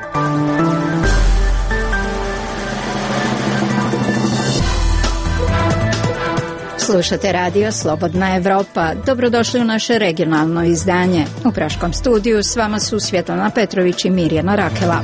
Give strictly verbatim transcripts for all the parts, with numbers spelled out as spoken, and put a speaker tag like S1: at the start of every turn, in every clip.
S1: Slušate radio Slobodna Evropa. Dobrodošli u naše regionalno izdanje. U Praškom studiju s vama su Svjetlana Petrović i Mirjana Rakela.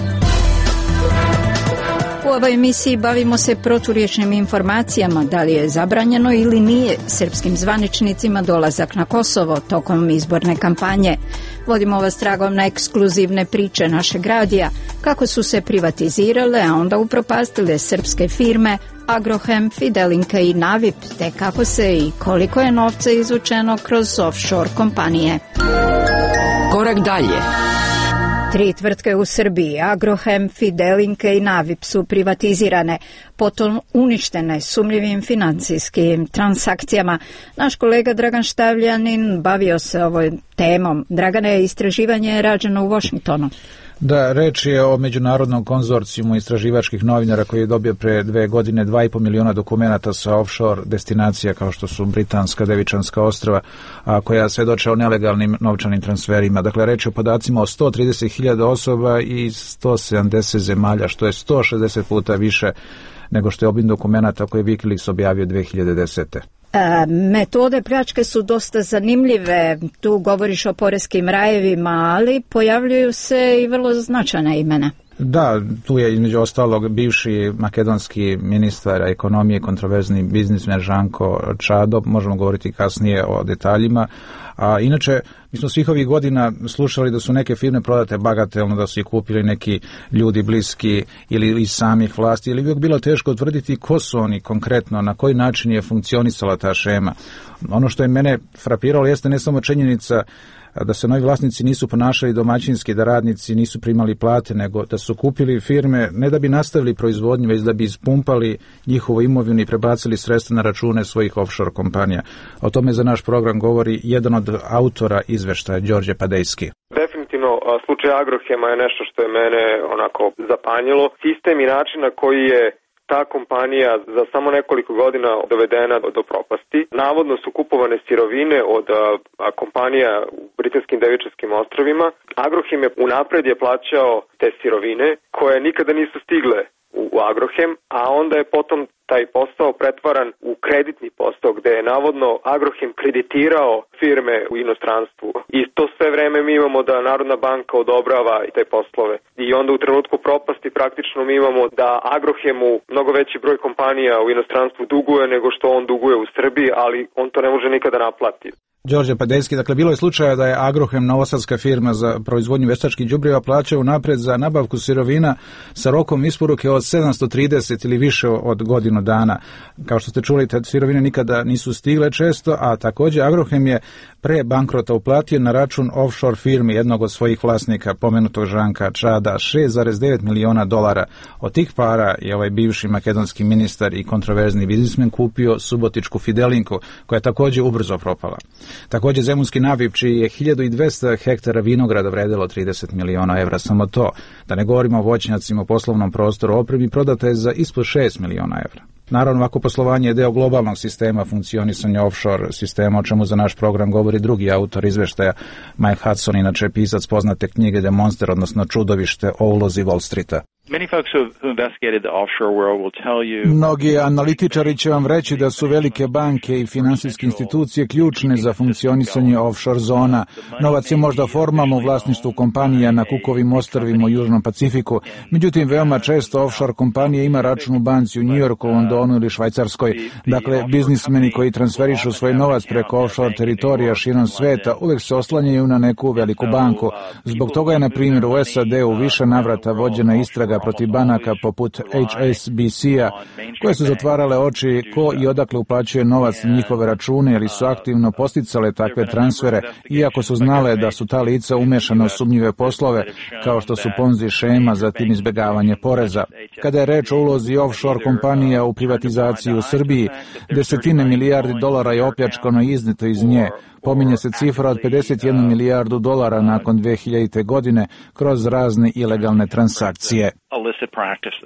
S1: U ovoj emisiji bavimo se proturječnim informacijama, da li je zabranjeno ili nije srpskim zvaničnicima dolazak na Kosovo tokom izborne kampanje. Vodimo vas tragom na ekskluzivne priče našeg radija, kako su se privatizirale, a onda upropastile srpske firme Agrohem, Fidelinka i Navip, te kako se i koliko je novca izvučeno kroz offshore kompanije.
S2: Korak dalje.
S1: Tri tvrtke u Srbiji, Agrohem, Fidelinka i Navip, su privatizirane, potom uništene sumnjivim financijskim transakcijama. Naš kolega Dragan Štavljanin bavio se ovom temom. Dragane, istraživanje je rađeno u Washingtonu.
S3: Da, reč je o međunarodnom konzorcijumu istraživačkih novinara koji je dobio pre dve godine dva i po miliona dokumenata sa offshore destinacija kao što su Britanska, Devičanska ostrva, a koja svedoče o nelegalnim novčanim transferima. Dakle, reč je o podacima o sto trideset hiljada osoba i sto sedamdeset zemalja, što je sto šezdeset puta više nego što je obim dokumenata koje je Wikileaks objavio dve hiljade desete.
S1: E, metode pljačke su dosta zanimljive, tu govoriš o poreskim rajevima, ali pojavljuju se i vrlo značajna imena.
S3: Da, tu je između ostalog bivši makedonski ministar ekonomije, kontroverzni biznismen Žanko Čado, možemo govoriti kasnije o detaljima. A inače, mi smo svih ovih godina slušali da su neke firme prodate bagatelno, da su ih kupili neki ljudi bliski ili iz samih vlasti, ili bi bilo teško utvrditi ko su oni konkretno, na koji način je funkcionisala ta šema. Ono što je mene frapiralo jeste ne samo činjenica da se novi vlasnici nisu ponašali domaćinski, da radnici nisu primali plate, nego da su kupili firme ne da bi nastavili proizvodnju, već da bi ispumpali njihovu imovinu i prebacili sredstva na račune svojih offshore kompanija. O tome za naš program govori jedan od autora izveštaja, Đorđe Padejski.
S4: Definitivno, slučaj Agrohema je nešto što je mene onako zapanjilo. Sistem i način na koji je ta kompanija za samo nekoliko godina dovedena do propasti. Navodno su kupovane sirovine od a, a, kompanija u Britanskim Devičanskim ostrovima. Agrohem je unapred je plaćao te sirovine koje nikada nisu stigle u, u Agrohem, a onda je potom taj posao pretvaran u kreditni posao gde je navodno Agrohem kreditirao firme u inostranstvu. I to sve vreme mi imamo da Narodna banka odobrava i te poslove. I onda u trenutku propasti praktično mi imamo da Agrohemu mnogo veći broj kompanija u inostranstvu duguje nego što on duguje u Srbiji, ali on to ne može nikada naplatiti.
S3: Đorđe Padejski, dakle, bilo je slučaja da je Agrohem, novosadska firma za proizvodnju veštačkih đubriva, plaćao napred za nabavku sirovina sa rokom isporuke od sedamsto trideset ili više od godinu dana. Kao što ste čuli, te sirovine nikada nisu stigle često, a također Agrohem je pre bankrota uplatio na račun offshore firmi jednog od svojih vlasnika, pomenutog Žanka Čada, šest zarez devet miliona dolara. Od tih para je ovaj bivši makedonski ministar i kontroverzni biznismen kupio subotičku Fidelinku, koja je također ubrzo propala. Također zemunski Navip, čiji je hiljadu dvesta hektara vinograda vredilo trideset miliona evra, samo to, da ne govorimo o voćnjacima u poslovnom prostoru, opremi prodata je za ispod šest miliona evra. Naravno, ovako poslovanje je deo globalnog sistema funkcionisanja offshore sistema, o čemu za naš program govori drugi autor izveštaja, Mike Hudson, inače pisac poznate knjige The Monster, odnosno Čudovište o ulozi Wall Streeta.
S5: Mnogi analitičari će vam reći da su velike banke i finansijske institucije ključne za funkcionisanje offshore zona. Novac je možda formalno u vlasništvu kompanija na Kukovim ostrvima u Južnom Pacifiku, međutim veoma često offshore kompanija ima račun u banci u New Yorku, Londonu ili Švajcarskoj. Dakle, biznismeni koji transferišu svoj novac preko offshore teritorija širom sveta uvek se oslanjaju na neku veliku banku. Zbog toga je, na primjer, u S A D u više navrata vođena istraga protiv banaka poput H S B C-a, koje su zatvarale oči ko i odakle uplaćuje novac na njihove račune ili su aktivno posticale takve transfere, iako su znale da su ta lica umešana u sumnjive poslove, kao što su Ponzi šema, zatim izbjegavanje poreza. Kada je reč o ulozi offshore kompanija u privatizaciji u Srbiji, desetine milijardi dolara je opljačkano i izneto iz nje. Pominje se cifra od pedeset jednu milijardu dolara nakon dve hiljadite. godine kroz razne ilegalne transakcije.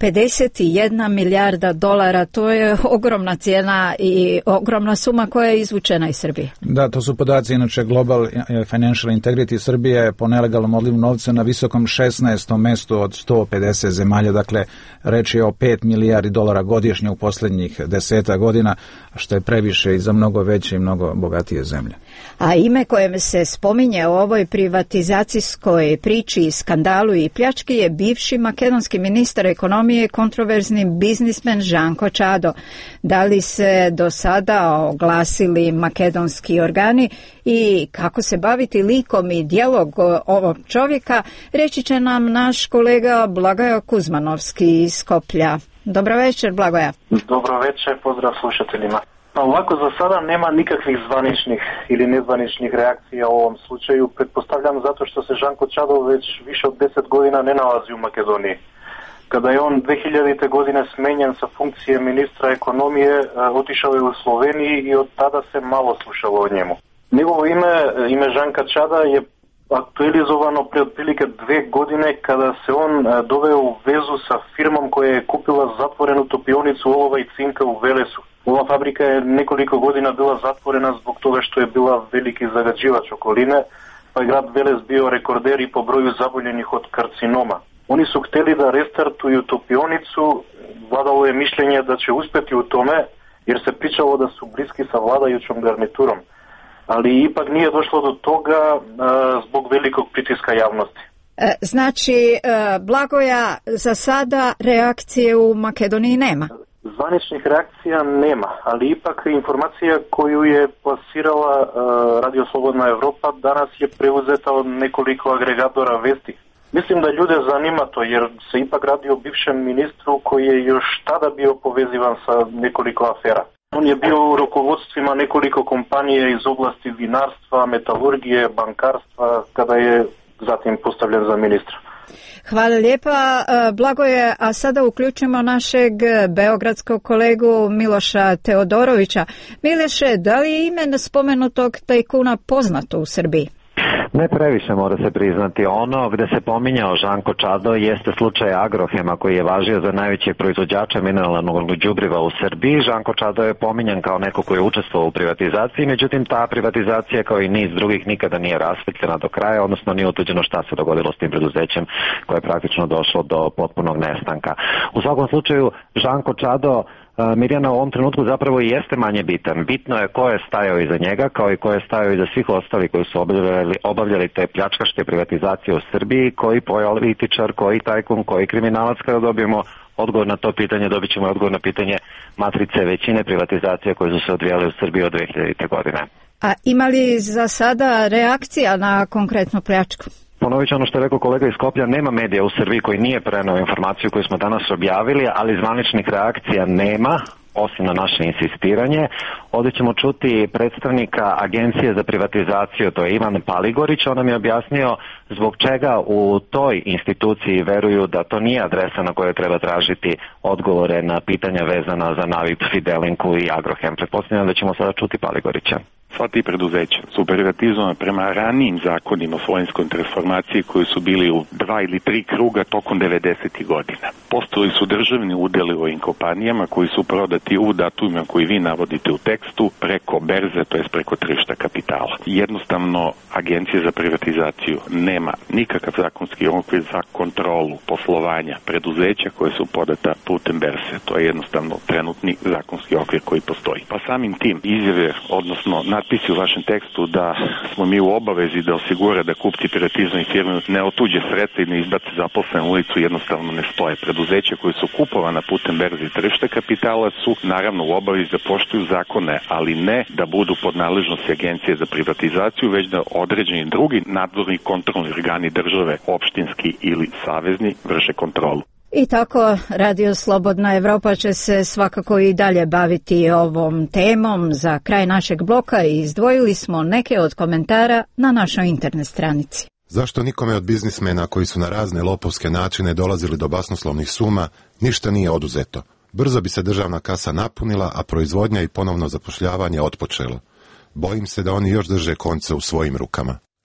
S1: pedeset jedna milijarda dolara, to je ogromna cijena i ogromna suma koja je izvučena iz Srbije.
S3: Da, to su podaci, inače Global Financial Integrity Srbije po nelegalnom odlivu novca na visokom šesnaestom mestu od sto pedeset zemalja, dakle reč je o pet milijardi dolara godišnje u posljednjih deseta godina, što je previše i za mnogo veće i mnogo bogatije zemlje.
S1: A ime koje se spominje u ovoj privatizacijskoj priči, skandalu i pljački je bivši makedonski ministar ekonomije, kontroverzni biznismen Žanko Čado. Da li se do sada oglasili makedonski organi i kako se baviti likom i dijalog ovog čovjeka, reći će nam naš kolega Blagoje Kuzmanovski iz Skoplja. Dobro večer, Blagoja.
S6: Dobro večer, pozdrav slušateljima. Pa ovako za sada nema nikakvih zvaničnih ili nezvaničnih reakcija u ovom slučaju. Pretpostavljam zato što se Žanko Čado već više od deset godina ne nalazi u Makedoniji. Kada je on dve hiljadite godine smenjen sa funkcije ministra ekonomije, otišao je u Sloveniji i od tada se malo slušalo o njemu. Njegovo ime, ime Žanka Čada je aktualizovano pre otprilike dve godine kada se on doveo u vezu sa firmom koja je kupila zatvorenu topionicu olova i cinka u Velesu. Ova fabrika je nekoliko godina bila zatvorena zbog toga što je bila veliki zagađivač okoline, pa je grad Veles bio rekorder i po broju zaboljenih od karcinoma. Oni su hteli da restartuju topionicu, vladalo je mišljenje da će uspjeti u tome jer se pričalo da su bliski sa vladajućom garniturom. Ali ipak nije došlo do toga a, zbog velikog pritiska javnosti.
S1: E, znači, e, Blagoja, za sada reakcije u Makedoniji nema?
S6: Zvaničnih reakcija nema, ali ipak informacija koju je plasirala uh, Radio Slobodna Evropa danas je preuzeta od nekoliko agregatora vesti. Mislim da ljude zanima to jer se ipak radi o bivšem ministru koji je još tada bio povezivan sa nekoliko afera. On je bio u rukovodstvima nekoliko kompanije iz oblasti vinarstva, metalurgije, bankarstva kada je zatim postavljen za ministra.
S1: Hvala lijepa, Blagoje, a sada uključimo našeg beogradskog kolegu Miloša Teodorovića. Miloše, da li je ime spomenutog tajkuna poznato u Srbiji?
S7: Ne previše, mora se priznati. Ono gde se pominjao Žanko Čado jeste slučaj Agrohema koji je važio za najvećeg proizvođača mineralnog đubriva u Srbiji. Žanko Čado je pominjan kao neko koji je učestvovao u privatizaciji, međutim ta privatizacija kao i niz drugih nikada nije rasvetljena do kraja, odnosno nije utvrđeno šta se dogodilo s tim preduzećem koje je praktično došlo do potpunog nestanka. U svakom slučaju Žanko Čado, Mirjana, u ovom trenutku zapravo i jeste manje bitan. Bitno je ko je stajao iza njega, kao i ko je stajao iza svih ostali koji su obavljali, obavljali te pljačkaške privatizacije u Srbiji, koji političar, koji tajkun, koji kriminalac. Kada dobijemo odgovor na to pitanje, dobit ćemo odgovor na pitanje matrice većine privatizacija koje su se odvijale u Srbiji od dve hiljadite godine.
S1: A ima li za sada reakcija na konkretnu pljačku?
S7: Ponovit ću ono što je rekao kolega iz Skoplja, nema medija u Srbiji koji nije preneo informaciju koju smo danas objavili, ali zvaničnih reakcija nema, osim na naše insistiranje. Ovdje ćemo čuti predstavnika Agencije za privatizaciju, to je Ivan Paligorić. On nam je objasnio zbog čega u toj instituciji veruju da to nije adresa na kojoj treba tražiti odgovore na pitanja vezana za Navip, Fidelinku i Agrohem. Pretpostavljam da ćemo sada čuti Paligorića.
S8: Sva ti preduzeća su privatizovana prema ranijim zakonima o svojinskoj transformaciji koji su bili u dva ili tri kruga tokom devedesetih godina. Postojali su državni udjeli u ovim kompanijama koji su prodati u datumima koji vi navodite u tekstu preko berze, to jest preko tržišta kapitala. Jednostavno, Agencija za privatizaciju nema nikakav zakonski okvir za kontrolu poslovanja preduzeća koje su podata putem berze. To je jednostavno trenutni zakonski okvir koji postoji. Pa samim tim izjave, odnosno natpisi u vašem tekstu da smo mi u obavezi da osigura da kupci privatizovane firme ne otuđe sredstva i ne izbace zaposlene u ulicu jednostavno ne stoje. Preduzeća koje su kupovana putem berze i tržišta kapitala su naravno u obavezi da poštuju zakone, ali ne da budu pod nadležnosti Agencije za privatizaciju, već da određeni drugi nadzorni kontrolni organi države, opštinski ili savezni, vrše kontrolu.
S1: I tako Radio Slobodna Evropa će se svakako i dalje baviti ovom temom. Za kraj našeg bloka izdvojili smo neke od komentara na našoj internet stranici.
S9: Zašto nikome od biznismena koji su na razne lopovske načine dolazili do basnoslovnih suma ništa nije oduzeto? Brzo bi se državna kasa napunila, a proizvodnja i ponovno zapošljavanje otpočelo. Bojim se da oni još drže konce u svojim rukama.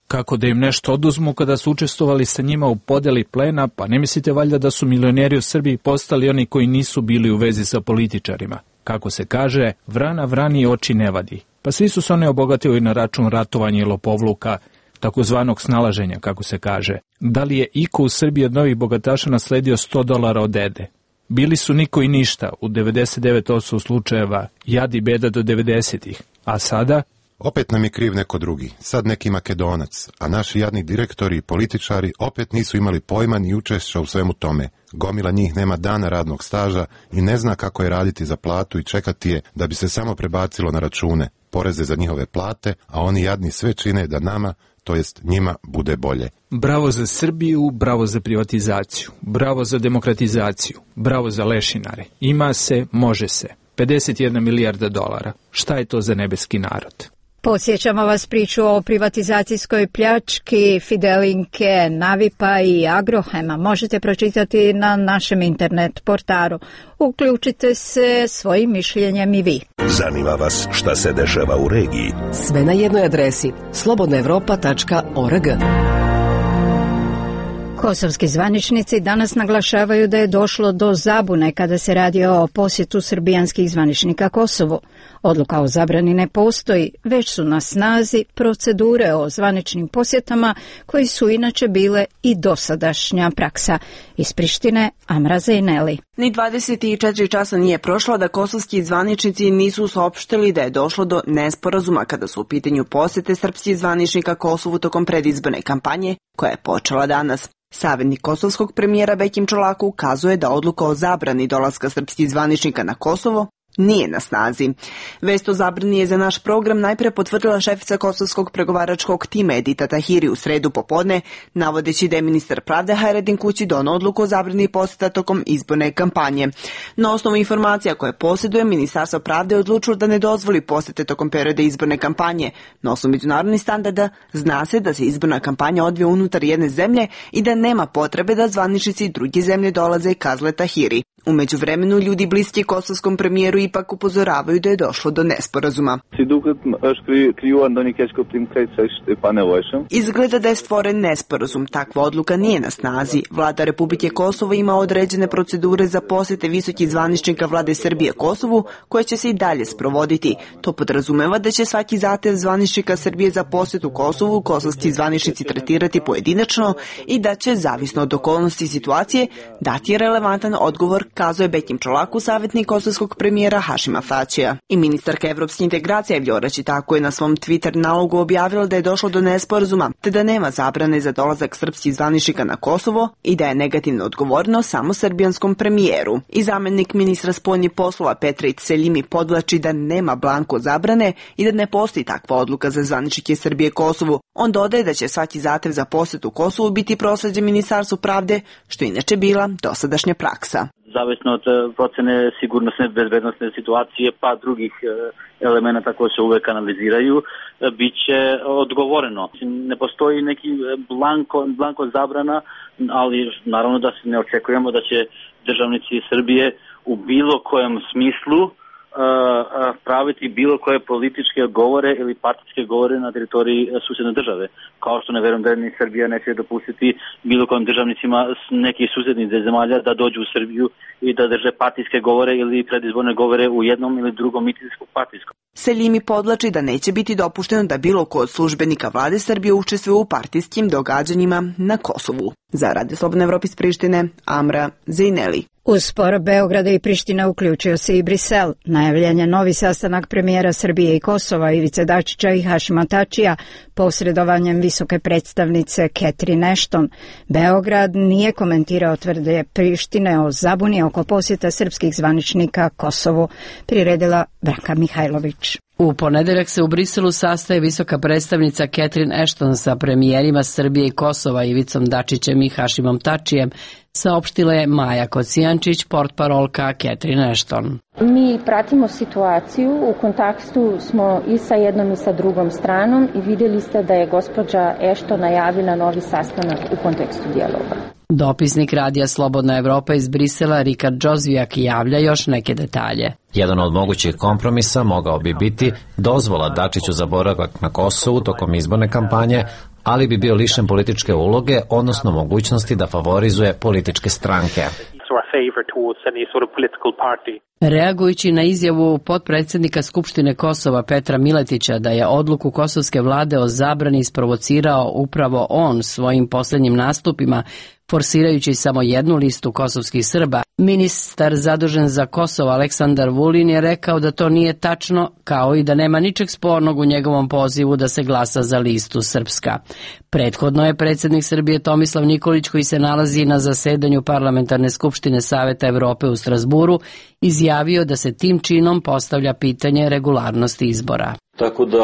S5: Kako da im nešto oduzmu kada su učestvovali sa njima u podeli plena, pa ne mislite valjda da su milioneri u Srbiji postali oni koji nisu bili u vezi sa političarima? Kako se kaže, vrana vrani oči ne vadi. Pa svi su se one obogatili na račun ratovanja i lopovluka, takozvanog snalaženja, kako se kaže. Da li je iko u Srbiji od novih bogataša nasledio sto dolara od dede? Bili su niko i ništa u devedeset devet posto slučajeva, jad i beda do devedesetih. A sada?
S9: Opet nam je kriv neko drugi, sad neki Makedonac, a naši jadni direktori i političari opet nisu imali pojma ni učešća u svemu tome. Gomila njih nema dana radnog staža i ne zna kako je raditi za platu i čekati je da bi se samo prebacilo na račune, poreze za njihove plate, a oni jadni sve čine da nama, to jest njima, bude bolje.
S5: Bravo za Srbiju, bravo za privatizaciju, bravo za demokratizaciju, bravo za lešinare. Ima se, može se. pedeset jedna milijarda dolara. Šta je to za nebeski narod?
S1: Podsjećamo vas priču o privatizacijskoj pljački Fidelinke, Navipa i Agrohema. Možete pročitati na našem internet portalu. Uključite se svojim mišljenjem i vi.
S10: Zanima vas šta se dešava u regiji?
S2: Sve na jednoj adresi slobodna evropa tačka org.
S1: Kosovski zvaničnici danas naglašavaju da je došlo do zabune kada se radi o posjetu srbijanskih zvaničnika Kosovu. Odluka o zabrani ne postoji, već su na snazi procedure o zvaničnim posjetama koji su inače bile i dosadašnja praksa. Iz Prištine, Amra Zejneli.
S11: Ni dvadeset četiri časa nije prošlo da kosovski zvaničnici nisu saopštili da je došlo do nesporazuma kada su u pitanju posjete srpskih zvaničnika Kosovu tokom predizborne kampanje koja je počela danas. Savjetnik kosovskog premijera Bekim Čolaku ukazuje da odluka o zabrani dolaska srpskih zvaničnika na Kosovo nije na snazi. Vest o zabrani je za naš program najpre potvrdila šefica kosovskog pregovaračkog tima Edita Tahiri u sredu popodne, navodeći da je ministar pravde Hajredin Kući doneo odluku o zabrani posjeta tokom izborne kampanje. Na osnovu informacija koje posjeduje, Ministarstvo pravde je odlučilo da ne dozvoli posjete tokom perioda izborne kampanje. Na osnovu međunarodnih standarda zna se da se izborna kampanja odvija unutar jedne zemlje i da nema potrebe da zvaničnici druge zemlje dolaze, kazale Tahiri. U međuvremenu ljudi bliski kosovskom premijeru ipak upozoravaju da je došlo do nesporazuma. Izgleda da je stvoren nesporazum. Takva odluka nije na snazi. Vlada Republike Kosovo ima određene procedure za posjete visokih zvaničnika vlade Srbije Kosovu, koje će se i dalje sprovoditi. To podrazumeva da će svaki zahtev zvaničnika Srbije za posjetu Kosovu kosovski zvaničnici tretirati pojedinačno i da će, zavisno od okolnosti situacije, dati relevantan odgovor, kazuje Bekim Čolaku, savjetnik kosovskog premijera Hašima Tačija. I ministarka evropskih integracija Evljora Čitako je na svom Twitter nalogu objavila da je došlo do nesporazuma, te da nema zabrane za dolazak srpskih zvaničnika na Kosovo i da je negativno odgovorno samo srbijanskom premijeru. I zamjenik ministra spoljnih poslova Petrić Seljimi podvlači da nema blanko zabrane i da ne postoji takva odluka za zvaničnike Srbije Kosovu. On dodaje da će svaki zahtev za posjetu Kosovu biti prosleđen Ministarstvu pravde, što je inače bila dosadašnja praksa.
S12: Zavisno od procene sigurnosne bezbednosne situacije pa drugih elemenata koji se uvek analiziraju, bit će odgovoreno. Ne postoji neki blanko, blanko zabrana, ali naravno da se ne očekujemo da će državnici Srbije u bilo kojem smislu praviti bilo koje političke govore ili partijske govore na teritoriji susjedne države. Kao što ne verujem da ni Srbija neće dopustiti bilo kojim državnicima nekih susjednih zemalja da dođu u Srbiju i da drže partijske govore ili predizborne govore u jednom ili drugom mitinjskom partijskom.
S11: Seljimi podlači da neće biti dopušteno da bilo ko od službenika vlade Srbije učestvuje u partijskim događanjima na Kosovu. Za Radio Slobodna Evropa iz Prištine, Amra Zejneli.
S1: Uz spor Beograda i Prištine uključio se i Brisel. Najavljen je novi sastanak premijera Srbije i Kosova Ivice Dačića i Hašima Tačija posredovanjem visoke predstavnice Catherine Ashton. Beograd nije komentirao tvrdnje Prištine o zabuni oko posjeta srpskih zvaničnika Kosovu, priredila Branka Mihajlović.
S2: U ponedeljak se u Briselu sastaje visoka predstavnica Catherine Ashton sa premijerima Srbije i Kosova Ivicom Dačićem i Hašimom Tačijem, saopštila je Maja Kocijančić, portparolka Catherine Ashton.
S13: Mi pratimo situaciju, u kontaktu smo i sa jednom i sa drugom stranom i vidjeli ste da je gospođa Ashton najavila novi sastanak u kontekstu dijaloga.
S2: Dopisnik Radija Slobodna Evropa iz Brisela Rikard Džozvijak javlja još neke detalje.
S14: Jedan od mogućih kompromisa mogao bi biti dozvola Dačiću za boravak na Kosovu tokom izborne kampanje, ali bi bio lišen političke uloge, odnosno mogućnosti da favorizuje političke stranke.
S2: Reagujući na izjavu potpredsjednika Skupštine Kosova Petra Miletića da je odluku kosovske vlade o zabrani isprovocirao upravo on svojim posljednjim nastupima, forsirajući samo jednu listu kosovskih Srba, ministar zadužen za Kosovo Aleksandar Vulin je rekao da to nije tačno, kao i da nema ničeg spornog u njegovom pozivu da se glasa za listu Srpska. Prethodno je predsjednik Srbije Tomislav Nikolić, koji se nalazi na zasedanju Parlamentarne skupštine Saveta Evrope u Strasburu, izjavio da se tim činom postavlja pitanje regularnosti izbora.
S15: Tako da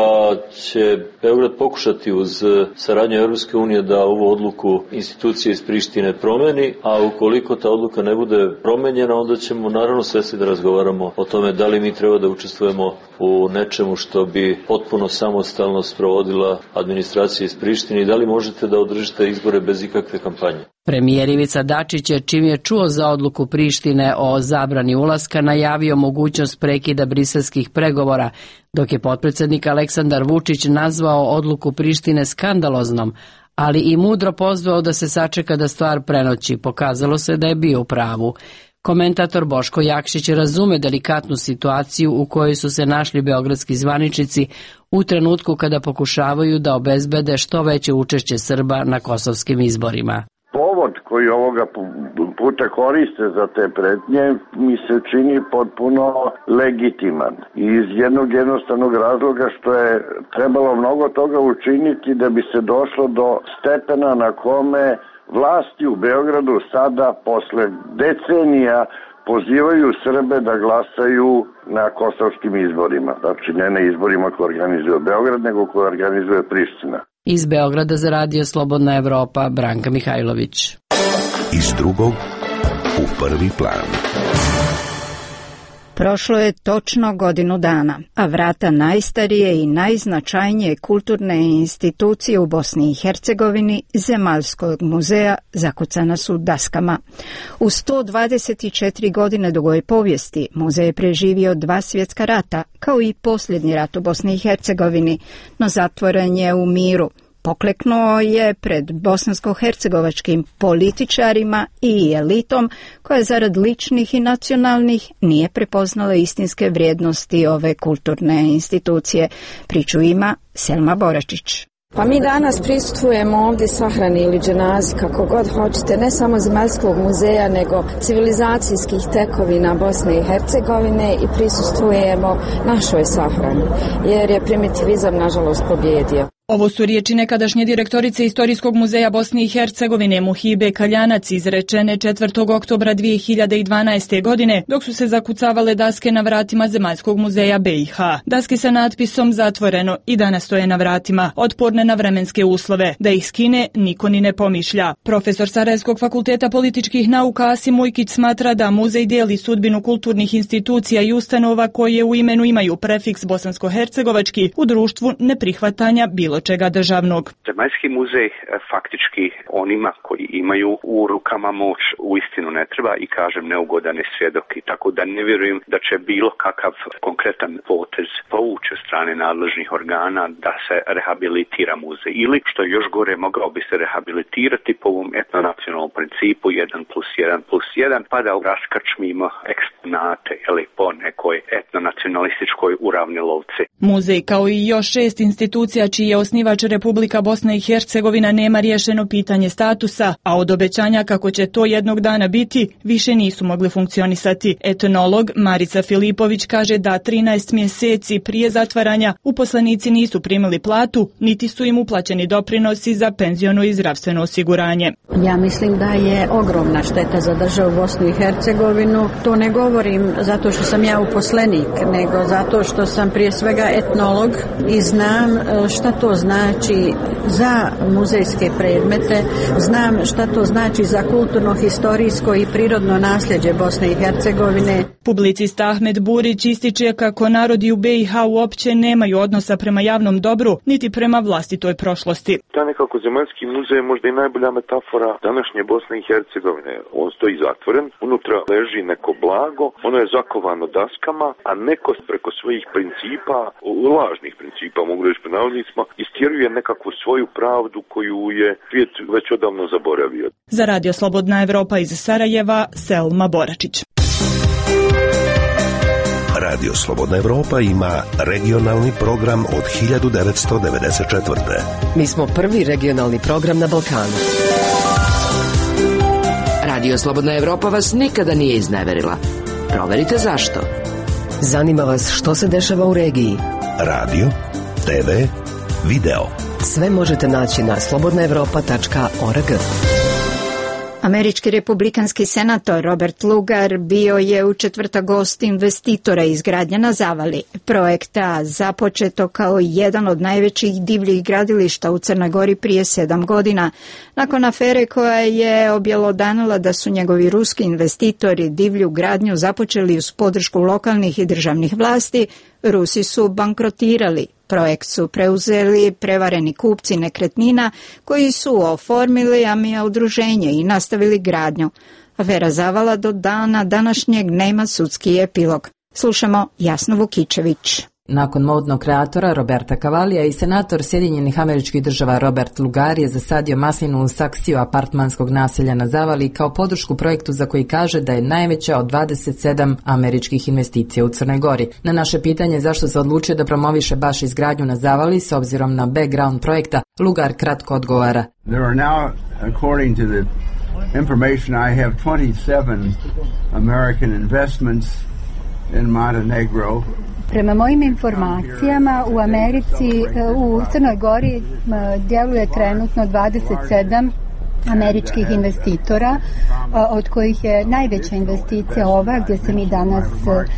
S15: će Beograd pokušati uz saradnju Evropske unije da ovu odluku institucije iz Prištine promeni, a ukoliko ta odluka ne bude promenjena, onda ćemo naravno svesni da razgovaramo o tome da li mi treba da učestvujemo u nečemu što bi potpuno samostalno sprovodila administracija iz Prištine i da li možete da održite izbore bez ikakve kampanje.
S2: Premijer Ivica Dačić je, čim je čuo za odluku Prištine o zabrani ulaska, najavio mogućnost prekida briselskih pregovora, dok je potpredsjednik Aleksandar Vučić nazvao odluku Prištine skandaloznom, ali i mudro pozvao da se sačeka da stvar prenoći. Pokazalo se da je bio u pravu. Komentator Boško Jakšić razume delikatnu situaciju u kojoj su se našli beogradski zvaničnici u trenutku kada pokušavaju da obezbede što veće učešće Srba na kosovskim izborima.
S16: Povod koji ovoga puta koriste za te pretnje mi se čini potpuno legitiman. Iz jednog jednostavnog razloga što je trebalo mnogo toga učiniti da bi se došlo do stepena na kome vlasti u Beogradu sada posle decenija pozivaju Srbe da glasaju na kosovskim izborima. Znači ne na izborima koje organizuje Beograd, nego koje organizuje Priština.
S2: Iz Beograda za radio Slobodna Evropa, Branka Mihajlović.
S10: Iz drugog u prvi plan.
S1: Prošlo je točno godinu dana, a vrata najstarije i najznačajnije kulturne institucije u Bosni i Hercegovini, Zemaljskog muzeja, zakucana su daskama. U sto dvadeset četiri godine dugoj povijesti muzej je preživio dva svjetska rata, kao i posljednji rat u Bosni i Hercegovini, no zatvoren je u miru. Pokleknuo je pred bosansko-hercegovačkim političarima i elitom koja zarad ličnih i nacionalnih nije prepoznala istinske vrijednosti ove kulturne institucije. Priču ima Selma Boračić.
S17: Pa mi danas prisustvujemo ovdje sahrani ili dženazi, kako god hoćete, ne samo Zemaljskog muzeja, nego civilizacijskih tekovina Bosne i Hercegovine i prisustvujemo našoj sahrani, jer je primitivizam nažalost pobjedio.
S18: Ovo su riječi nekadašnje direktorice Istorijskog muzeja Bosne i Hercegovine Muhibe Kaljanac izrečene četvrtog oktobra dvije hiljade dvanaeste. godine, dok su se zakucavale daske na vratima Zemaljskog muzeja B i H. Daske sa natpisom zatvoreno i danas stoje na vratima, otporne na vremenske uslove. Da ih skine niko ni ne pomišlja. Profesor Sarajevskog fakulteta političkih nauka Asim Ujkić smatra da muzej dijeli sudbinu kulturnih institucija i ustanova koje u imenu imaju prefiks bosansko-hercegovački u društvu neprihvatanja bilo čega državnog.
S19: Zemaljski muzej faktički onima koji imaju u rukama moć uistinu ne treba i kažem neugodan je svjedok i tako da ne vjerujem da će bilo kakav konkretan potez povući od strane nadležnih organa da se rehabilitira muzej ili što je još gore mogao bi se rehabilitirati po ovom etnonacionalnom principu jedan plus jedan plus jedan pa da raskačmimo eksponate ili po nekoj etnonacionalističkoj uravnilovci.
S18: Muzej kao i još šest institucija čiji je osnivač Republika Bosna i Hercegovina nema riješeno pitanje statusa, a od obećanja kako će to jednog dana biti više nisu mogli funkcionisati. Etnolog Marica Filipović kaže da trinaest mjeseci prije zatvaranja uposlenici nisu primili platu, niti su im uplaćeni doprinosi za penziono i zdravstveno osiguranje.
S20: Ja mislim da je ogromna šteta za državu Bosnu i Hercegovinu. To ne govorim zato što sam ja uposlenik, nego zato što sam prije svega etnolog i znam šta to znači za muzejske predmete, znam šta to znači za kulturno, historijsko i prirodno nasljeđe Bosne i Hercegovine.
S18: Publicista Ahmed Burić ističe kako narodi u B i H uopće nemaju odnosa prema javnom dobru, niti prema vlastitoj prošlosti.
S21: Ta nekako Zemaljski muzej je možda i najbolja metafora današnje Bosne i Hercegovine. On stoji zatvoren, unutra leži neko blago, ono je zakovano daskama, a neko preko svojih principa, lažnih principa, mogu reći pod navodnicima, istjeruje nekakvu svoju pravdu koju je svijet već odavno zaboravio.
S18: Za Radio Slobodna Evropa iz Sarajeva, Selma Boračić.
S10: Radio Slobodna Evropa ima regionalni program od hiljadu devetsto devedeset četvrte.
S4: Mi smo prvi regionalni program na Balkanu. Radio Slobodna Evropa vas nikada nije izneverila. Proverite zašto. Zanima vas što se dešava u regiji.
S10: Radio, te ve, video.
S4: Sve možete naći na slobodna evropa tačka org.
S1: Američki republikanski senator Robert Lugar bio je u četvrtak gost investitora izgradnje na Zavali, projekta započeto kao jedan od najvećih divljih gradilišta u Crnoj Gori prije sedam godina, nakon afere koja je objelodanila da su njegovi ruski investitori divlju gradnju započeli uz podršku lokalnih i državnih vlasti. Rusi su bankrotirali. Projekt su preuzeli prevareni kupci nekretnina koji su oformili Amija udruženje i nastavili gradnju. Afera Zavala do dana današnjeg nema sudski epilog. Slušamo Jasnu Vukičević.
S22: Nakon modnog kreatora Roberta Cavalija i senator Sjedinjenih Američkih Država Robert Lugar je zasadio maslinu u saksiju apartmanskog naselja na Zavali kao podršku projektu za koji kaže da je najveća od dvadeset sedam američkih investicija u Crnoj Gori. Na naše pitanje zašto se odlučio da promoviše baš izgradnju na Zavali s obzirom na background projekta, Lugar kratko odgovara.
S23: There are now, according to the information I have, twenty-seven American investments in Montenegro.
S24: Prema mojim informacijama u Americi, u Crnoj Gori djeluje trenutno dvadeset sedam američkih investitora, od kojih je najveća investicija ova gdje se mi danas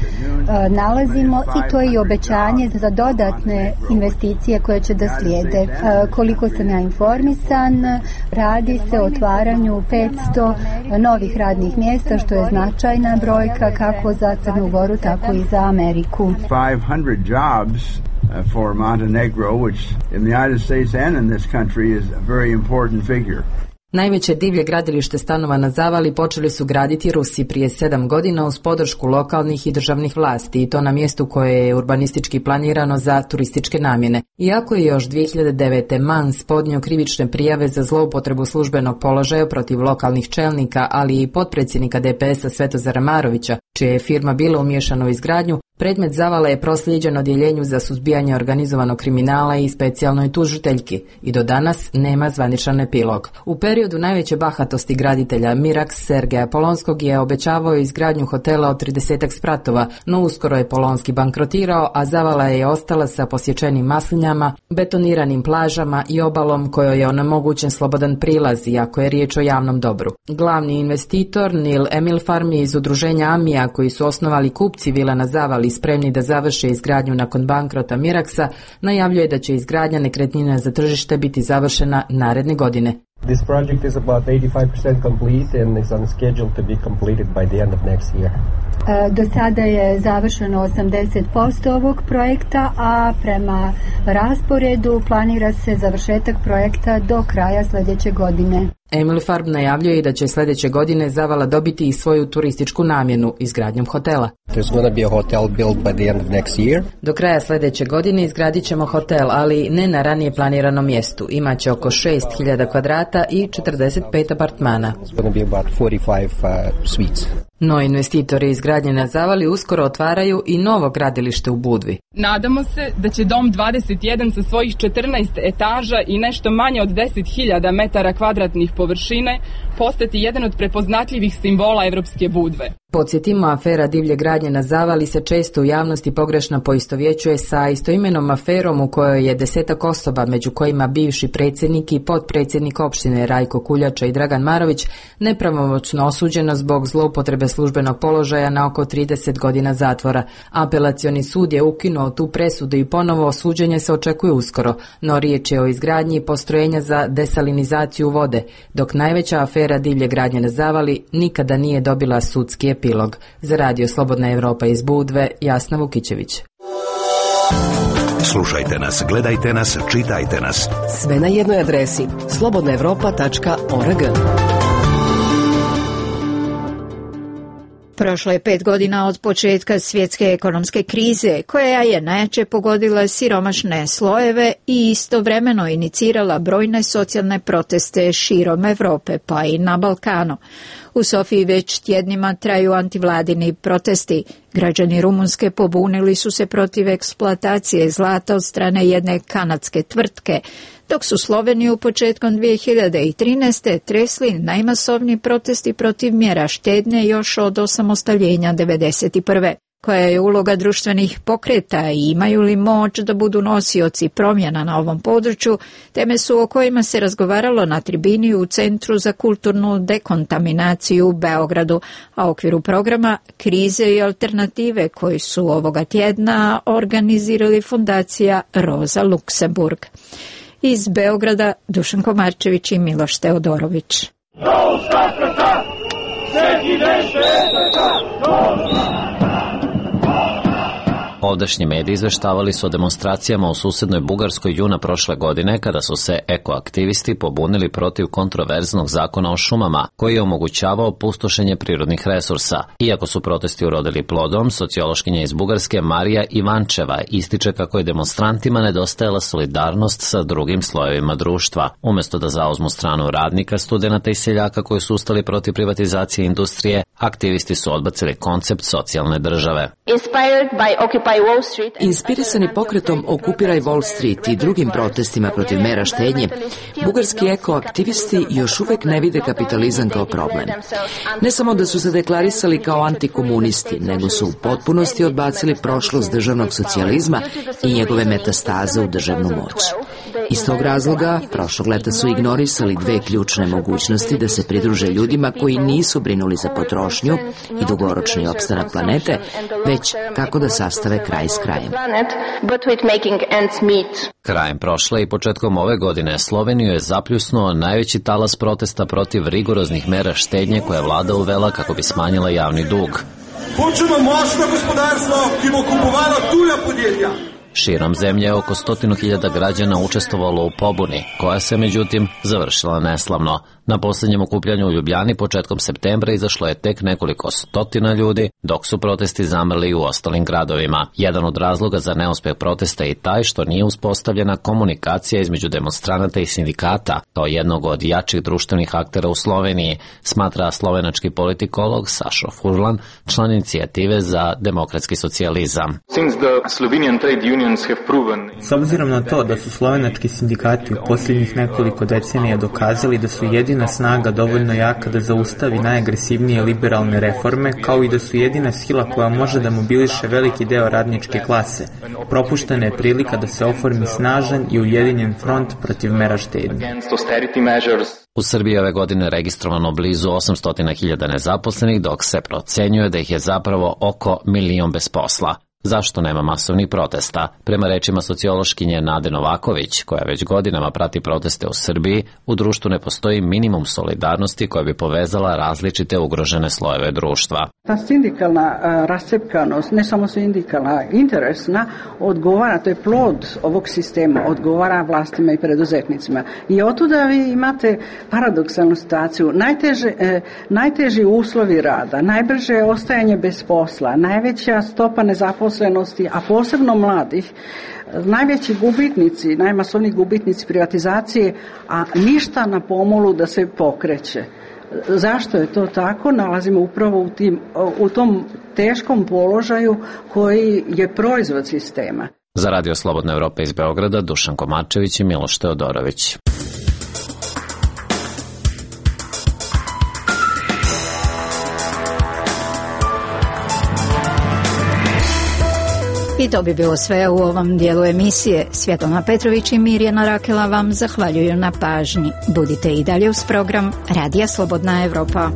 S24: nalazimo i to je i obećanje za dodatne investicije koje će da slijede. Koliko sam ja informisan, radi se o otvaranju petsto novih radnih mjesta, što je značajna brojka kako za Crnu Goru, tako i za Ameriku.
S23: five hundred jobs for Montenegro, which in the United States and in this country is a very important figure.
S22: Najveće divlje gradilište stanova na Zavali počeli su graditi Rusi prije sedam godina uz podršku lokalnih i državnih vlasti i to na mjestu koje je urbanistički planirano za turističke namjene. Iako je još dvije hiljade devete. Mans podnio krivične prijave za zloupotrebu službenog položaja protiv lokalnih čelnika, ali i potpredsjednika de pe es-a Svetozara Marovića, čija je firma bila umiješana u izgradnju, predmet Zavala je proslijeđen odjeljenju za suzbijanje organizovanog kriminala i specijalnoj tužiteljki i do danas nema zvaničan epilog. U periodu najveće bahatosti graditelja Miraks Sergeja Polonskog je obećavao izgradnju hotela od tridesetak spratova, no uskoro je Polonski bankrotirao, a Zavala je ostala sa posječenim maslinjama, betoniranim plažama i obalom kojoj je onemogućen slobodan prilaz, iako je riječ o javnom dobru. Glavni investitor Neil Emilfarm iz udruženja Amija, koji su osnovali kupci vila na Zavali spremni da završe izgradnju nakon bankrota Miraksa, najavljuje da će izgradnja nekretnina za tržište biti završena naredne godine.
S25: This project is about eighty-five percent complete and is on schedule to be completed by the end of next year.
S24: Do sada je završeno osamdeset posto ovog projekta, a prema rasporedu planira se završetak projekta do kraja sljedeće godine.
S22: Emil Farb najavljuje da će sljedeće godine Zavala dobiti i svoju turističku namjenu izgradnjom hotela.
S25: There's going to be a hotel built by the end of next year.
S22: Do kraja sljedeće godine izgradit ćemo hotel, ali ne na ranije planiranom mjestu. Imaće oko šest hiljada kvadrata i četrdeset pet apartmana.
S25: It's going to be about forty-five uh, suites.
S22: No investitori izgradnje na Zavali uskoro otvaraju i novo gradilište u Budvi.
S26: Nadamo se da će dom dvadeset jedan sa svojih četrnaest etaža i nešto manje od deset hiljada metara kvadratnih površine postati jedan od prepoznatljivih simbola evropske Budve.
S22: Podsjetimo, afera divlje gradnje na Zavali se često u javnosti pogrešno poistovjećuje sa istoimenom aferom u kojoj je desetak osoba, među kojima bivši predsjednik i potpredsjednik opštine Rajko Kuljača i Dragan Marović, nepravomoćno osuđeno zbog zloupotrebe službenog položaja na oko trideset godina zatvora. Apelacioni sud je ukinuo tu presudu i ponovo suđenje se očekuje uskoro, no riječ je o izgradnji postrojenja za desalinizaciju vode, dok najveća afera divlje gradnje na Zavali nikada nije dobila sudski epilog. Za Radio Slobodna Evropa iz Budve, Jasna Vukićević.
S10: Slušajte nas, gledajte nas, čitajte nas.
S4: Sve na jednoj adresi slobodna evropa tačka org.
S1: Prošlo je pet godina od početka svjetske ekonomske krize, koja je najjače pogodila siromašne slojeve i istovremeno inicirala brojne socijalne proteste širom Evrope, pa i na Balkanu. U Sofiji već tjednima traju antivladini protesti. Građani Rumunjske pobunili su se protiv eksploatacije zlata od strane jedne kanadske tvrtke, dok su Sloveniju početkom dvije hiljade trinaeste. tresli najmasovniji protesti protiv mjera štednje još od osamostaljenja devedeset prve. Koja je uloga društvenih pokreta i imaju li moć da budu nosioci promjena na ovom području, teme su o kojima se razgovaralo na tribini u Centru za kulturnu dekontaminaciju u Beogradu, a u okviru programa Krize i alternative koji su ovoga tjedna organizirali fondacija Roza Luksemburg. Iz Beograda Dušan Komarčević i Miloš Teodorović.
S14: Ovdašnji mediji izveštavali su o demonstracijama u susednoj Bugarskoj juna prošle godine, kada su se ekoaktivisti pobunili protiv kontroverznog zakona o šumama, koji je omogućavao pustošenje prirodnih resursa. Iako su protesti urodili plodom, sociološkinja iz Bugarske Marija Ivančeva ističe kako je demonstrantima nedostajala solidarnost sa drugim slojevima društva. Umjesto da zauzmu stranu radnika, studenata i seljaka koji su ustali protiv privatizacije industrije, aktivisti su odbacili koncept socijalne države.
S4: Inspirisani pokretom Okupiraj Wall Street i drugim protestima protiv mera štednje, bugarski ekoaktivisti još uvek ne vide kapitalizam kao problem. Ne samo da su se deklarisali kao antikomunisti, nego su u potpunosti odbacili prošlost državnog socijalizma i njegove metastaze u državnu moć. Iz tog razloga, prošlog leta su ignorisali dve ključne mogućnosti da se pridruže ljudima koji nisu brinuli za potrošnju i dugoročni opstanak planete, već kako da sastave kraj s krajem.
S14: Krajem prošle i početkom ove godine Sloveniju je zapljusnuo najveći talas protesta protiv rigoroznih mera štednje koje je vlada uvela kako bi smanjila javni dug.
S3: Hoćemo moćno gospodarstvo, ki bo kupovalo tuja podjetja.
S14: Širom zemlje oko stotinu hiljada građana učestvovalo u pobuni, koja se međutim završila neslavno. Na posljednjem okupljanju u Ljubljani početkom septembra izašlo je tek nekoliko stotina ljudi, dok su protesti zamrli u ostalim gradovima. Jedan od razloga za neuspeh protesta je i taj što nije uspostavljena komunikacija između demonstranata i sindikata, kao jednog od jačih društvenih aktera u Sloveniji, smatra slovenački politikolog Sašo Furlan, član inicijative za demokratski socijalizam.
S5: S obzirom na to da su slovenački sindikati u posljednjih nekoliko decenija dokazali da su jedina snaga dovoljno jaka da zaustavi najagresivnije liberalne reforme, kao i da su jedina sila koja može da mobiliše veliki deo radničke klase, propuštena je prilika da se oformi snažan i ujedinjen front protiv mera štednje.
S14: U Srbiji ove godine registrovano blizu osamsto hiljada nezaposlenih, dok se procenjuje da ih je zapravo oko milion bez posla. Zašto nema masovnih protesta? Prema rečima sociološkinje Nade Novaković, koja već godinama prati proteste u Srbiji, u društvu ne postoji minimum solidarnosti koja bi povezala različite ugrožene slojeve društva.
S6: Ta sindikalna rascepkanost, ne samo sindikalna, interesna, odgovara, to je plod ovog sistema, odgovara vlastima i preduzetnicima. I otuda vi imate paradoksalnu situaciju. Najteže, eh, najteži uslovi rada, najbrže ostajanje bez posla, najveća stopa nezaposlenosti, a posebno mladih, najveći gubitnici, najmasovniji gubitnici privatizacije, a ništa na pomolu da se pokreće. Zašto je to tako? Nalazimo upravo u, tim, u tom teškom položaju koji je proizvod sistema.
S14: Za Radio Slobodna Evropa iz Beograda, Dušan Komarčević i Miloš Teodorović.
S1: I to bi bilo sve u ovom dijelu emisije. Svjetlana Petrović i Mirjana Rakela vam zahvaljuju na pažnji. Budite i dalje uz program Radija Slobodna Evropa.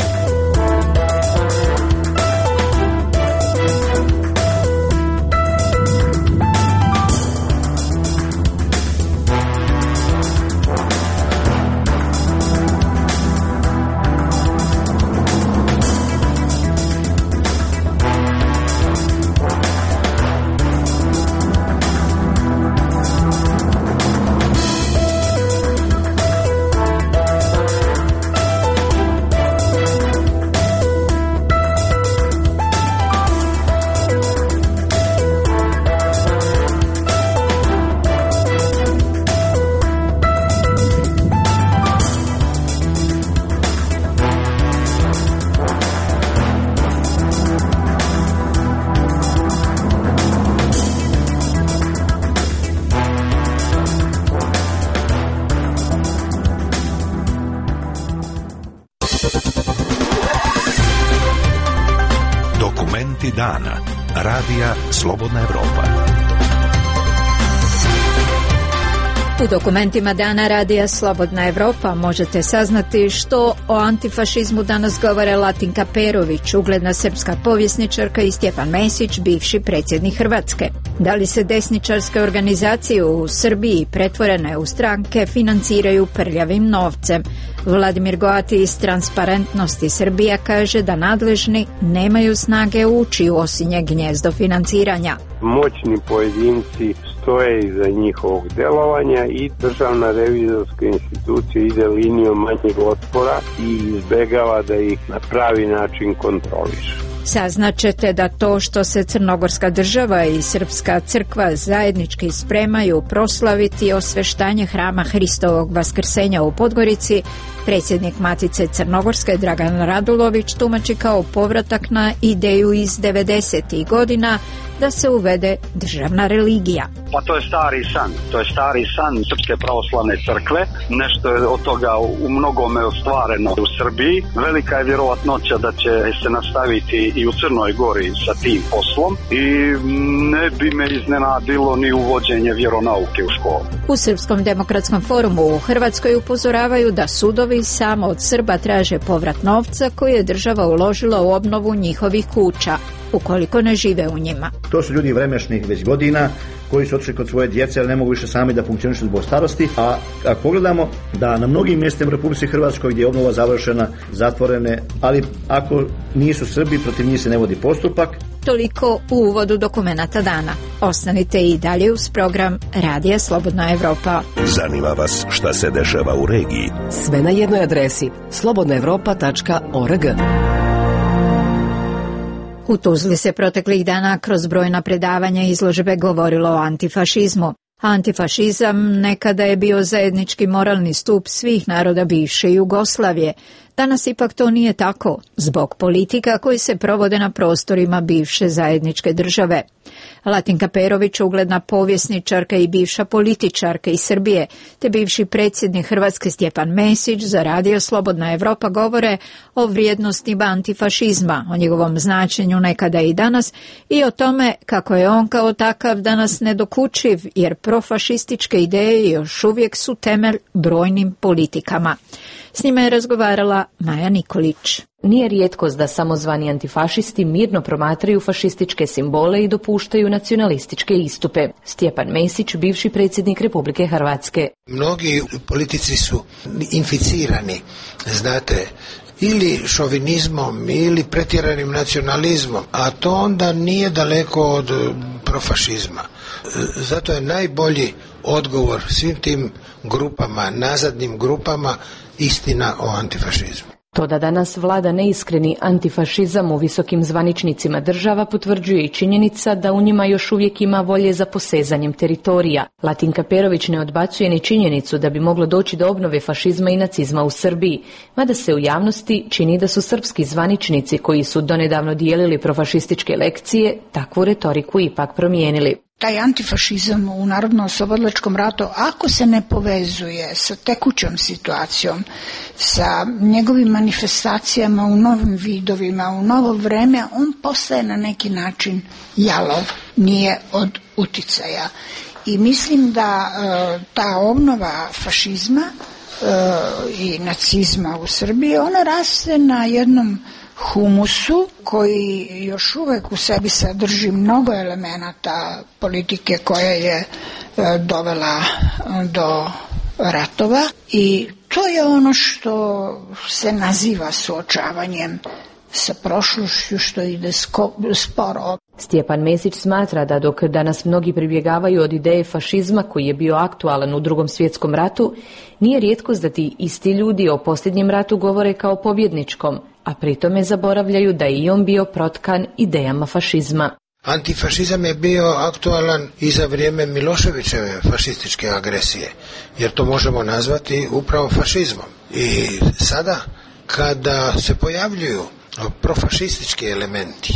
S10: Dokumenti dana. Radija Slobodna Evropa.
S1: U dokumentima dana Radija Slobodna Evropa možete saznati što o antifašizmu danas govore Latinka Perović, ugledna srpska povjesničarka, i Stjepan Mesić, bivši predsjednik Hrvatske. Da li se desničarske organizacije u Srbiji pretvorene u stranke financiraju prljavim novcem? Vladimir Goati iz Transparentnosti Srbija kaže da nadležni nemaju snage ući u osinje gnjezdo financiranja.
S7: Moćni pojedinci stoje iza njihovog delovanja i državna revizorska institucija ide linijom manjeg otpora i izbegava da ih na pravi način kontroliše.
S1: Saznaćete da to što se Crnogorska država i Srpska crkva zajednički spremaju proslaviti osveštanje hrama Hristovog vaskrsenja u Podgorici, predsjednik Matice Crnogorske Dragan Radulović tumači kao povratak na ideju iz devedesetih godina da se uvede državna religija.
S8: Pa to je stari san, to je stari san Srpske pravoslavne crkve, nešto je od toga u mnogome ostvareno u Srbiji. Velika je vjerovatnoća da će se nastaviti i u Crnoj Gori sa tim poslom i ne bi me iznenadilo ni uvođenje vjeronauke u školu.
S1: U Srpskom demokratskom forumu u Hrvatskoj upozoravaju da sudovi samo od Srba traže povrat novca koji je država uložila u obnovu njihovih kuća, ukoliko ne žive u njima.
S9: To su ljudi vremešnih već godina koji su otišli kod svoje djece, ali ne mogu više sami da funkcionišu zbog starosti. A ako pogledamo da na mnogim mjestima u Republici Hrvatskoj gdje je obnova završena, zatvorene, ali ako nisu Srbi, protiv njih se ne vodi postupak.
S1: Toliko u uvodu dokumenata dana. Ostanite i dalje uz program Radija Slobodna Evropa.
S10: Zanima vas šta se dešava u regiji?
S11: Sve na jednoj adresi slobodna evropa tačka org.
S1: U Tuzli se proteklih dana kroz brojna predavanja i izložbe govorilo o antifašizmu. Antifašizam nekada je bio zajednički moralni stup svih naroda bivše Jugoslavije. Danas ipak to nije tako, zbog politika koji se provode na prostorima bivše zajedničke države. Latinka Perović, ugledna povjesničarka i bivša političarka iz Srbije, te bivši predsjednik Hrvatske Stjepan Mesić za Radio Slobodna Evropa govore o vrijednostima antifašizma, o njegovom značenju nekada i danas i o tome kako je on kao takav danas nedokučiv, jer profašističke ideje još uvijek su temelj brojnim politikama. S njima je razgovarala Maja Nikolić.
S12: Nije rijetkost da samozvani antifašisti mirno promatraju fašističke simbole i dopuštaju nacionalističke istupe. Stjepan Mesić, bivši predsjednik Republike Hrvatske.
S13: Mnogi politici su inficirani, znate, ili šovinizmom ili pretjeranim nacionalizmom, a to onda nije daleko od profašizma. Zato je najbolji odgovor svim tim grupama, nazadnim grupama, istina o antifašizmu.
S12: To da danas vlada neiskreni antifašizam u visokim zvaničnicima država potvrđuje i činjenica da u njima još uvijek ima volje za posezanjem teritorija. Latinka Perović ne odbacuje ni činjenicu da bi moglo doći do obnove fašizma i nacizma u Srbiji, mada se u javnosti čini da su srpski zvaničnici koji su donedavno dijelili profašističke lekcije takvu retoriku ipak promijenili.
S27: Taj antifašizam u Narodno-oslobodilačkom ratu, ako se ne povezuje sa tekućom situacijom, sa njegovim manifestacijama u novim vidovima, u novo vreme, on postaje na neki način jalov, nije od uticaja. I mislim da e, ta obnova fašizma e, i nacizma u Srbiji, ona raste na jednom humusu koji još uvek u sebi sadrži mnogo elemenata politike koja je e, dovela do ratova i to je ono što se naziva suočavanjem sa prošlošću što ide sko, sporo.
S12: Stjepan Mesić smatra da dok danas mnogi pribjegavaju od ideje fašizma koji je bio aktualan u Drugom svjetskom ratu, nije rijetkost da ti isti ljudi o posljednjem ratu govore kao pobjedničkom, a pritome zaboravljaju da je i on bio protkan idejama fašizma.
S13: Antifašizam je bio aktualan i za vrijeme Miloševićeve fašističke agresije, jer to možemo nazvati upravo fašizmom. I sada kada se pojavljuju profašistički elementi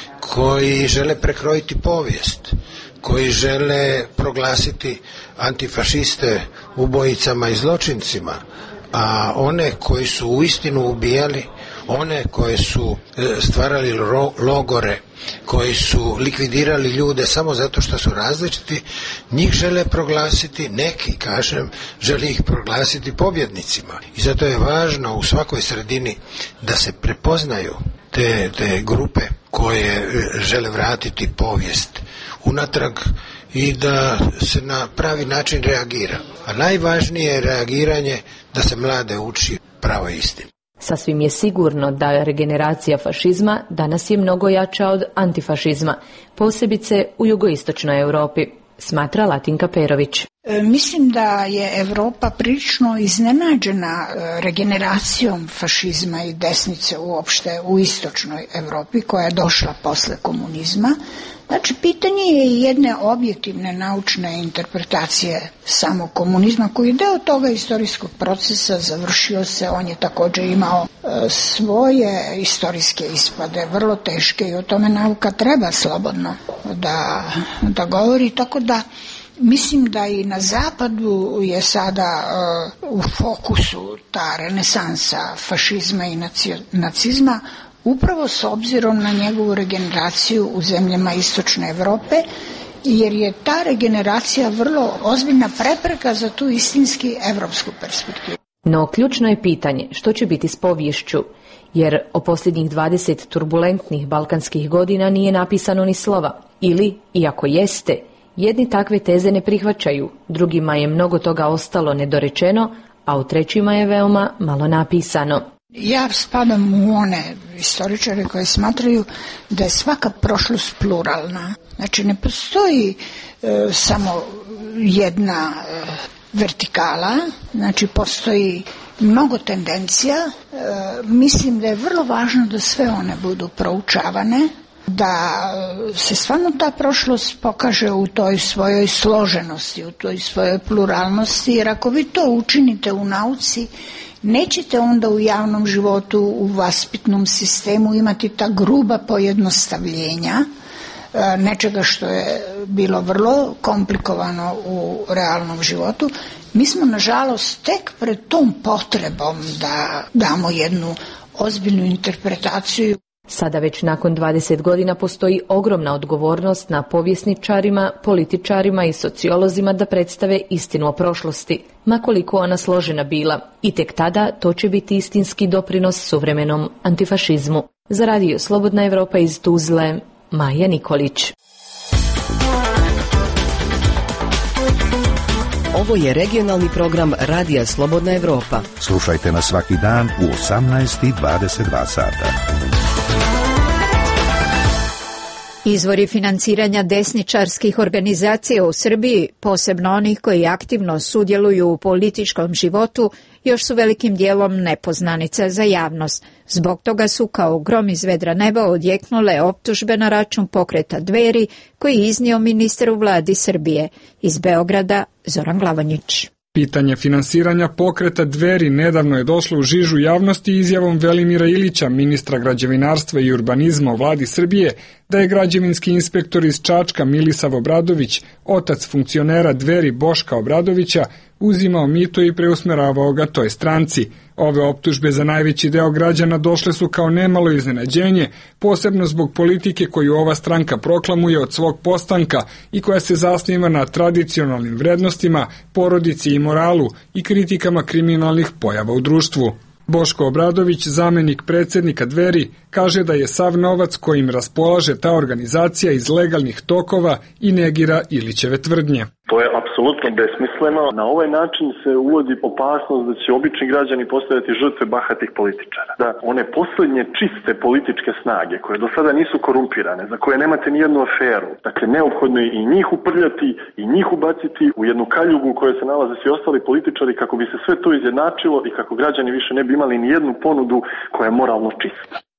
S13: koji žele prekrojiti povijest, koji žele proglasiti antifašiste ubojicama i zločincima, a one koji su uistinu ubijali, one koje su stvarali logore, koji su likvidirali ljude samo zato što su različiti, njih žele proglasiti, neki, kažem, žele ih proglasiti pobjednicima. I zato je važno u svakoj sredini da se prepoznaju te, te grupe koje žele vratiti povijest unatrag i da se na pravi način reagira. A najvažnije je reagiranje da se mlade uči pravoj istini.
S12: Sasvim je sigurno da regeneracija fašizma danas je mnogo jača od antifašizma, posebice u jugoistočnoj Europi, smatra Latinka Perović.
S27: E, mislim da je Europa prilično iznenađena regeneracijom fašizma i desnice uopšte u istočnoj Europi koja je došla posle komunizma. Znači, pitanje je jedne objektivne naučne interpretacije samog komunizma, koji je deo toga istorijskog procesa, završio se, on je također imao e, svoje istorijske ispade, vrlo teške, i o tome nauka treba slobodno da, da govori, tako da mislim da i na zapadu je sada uh, u fokusu ta renesansa fašizma i nacizma, upravo s obzirom na njegovu regeneraciju u zemljama istočne Europe, jer je ta regeneracija vrlo ozbiljna prepreka za tu istinski evropsku perspektivu.
S12: No, ključno je pitanje što će biti s poviješću, jer o posljednjih dvadeset turbulentnih balkanskih godina nije napisano ni slova, ili, iako jeste, jedni takve teze ne prihvaćaju, drugima je mnogo toga ostalo nedorečeno, a u trećima je veoma malo napisano.
S27: Ja spadam u one istoričare koji smatraju da je svaka prošlost pluralna. Znači, ne postoji e, samo jedna e, vertikala, znači postoji mnogo tendencija. E, mislim da je vrlo važno da sve one budu proučavane, da se stvarno ta prošlost pokaže u toj svojoj složenosti, u toj svojoj pluralnosti, jer ako vi to učinite u nauci, nećete onda u javnom životu, u vaspitnom sistemu imati ta gruba pojednostavljenja nečega što je bilo vrlo komplikovano u realnom životu. Mi smo, nažalost, tek pred tom potrebom da damo jednu ozbiljnu interpretaciju.
S12: Sada već nakon dvadeset godina postoji ogromna odgovornost na povjesničarima, političarima i sociolozima da predstave istinu o prošlosti, ma koliko ona složena bila. I tek tada to će biti istinski doprinos suvremenom antifašizmu. Za radio Slobodna Evropa iz Tuzle, Maja Nikolić.
S11: Ovo je regionalni program Radija Slobodna Evropa.
S10: Slušajte nas svaki dan u osamnaest i dvadeset dva sata.
S1: Izvori financiranja desničarskih organizacija u Srbiji, posebno onih koji aktivno sudjeluju u političkom životu, još su velikim dijelom nepoznanica za javnost. Zbog toga su kao grom iz vedra neba odjeknule optužbe na račun pokreta Dveri koji je iznio ministar u vladi Srbije. Iz Beograda Zoran Glavonjić.
S2: Pitanje finansiranja pokreta Dveri nedavno je došlo u žižu javnosti izjavom Velimira Ilića, ministra građevinarstva i urbanizma u vladi Srbije, da je građevinski inspektor iz Čačka Milisav Obradović, otac funkcionera Dveri Boška Obradovića, uzimao mito i preusmeravao ga toj stranci. Ove optužbe za najveći deo građana došle su kao nemalo iznenađenje, posebno zbog politike koju ova stranka proklamuje od svog postanka i koja se zasniva na tradicionalnim vrednostima, porodici i moralu i kritikama kriminalnih pojava u društvu. Boško Obradović, zamenik predsjednika Dveri, kaže da je sav novac kojim raspolaže ta organizacija iz legalnih tokova i negira Ilićeve tvrdnje.
S15: To je apsolutno besmisleno. Na ovaj način se uvodi opasnost da će obični građani postajati žrtve bahatih političara. Da one posljednje čiste političke snage, koje do sada nisu korumpirane, za koje nemate ni jednu aferu, dakle neophodno je i njih uprljati i njih ubaciti u jednu kaljugu u kojoj se nalaze svi ostali političari kako bi se sve to izjednačilo i kako građani više ne bi imali ni jednu ponudu koja je moralno čista.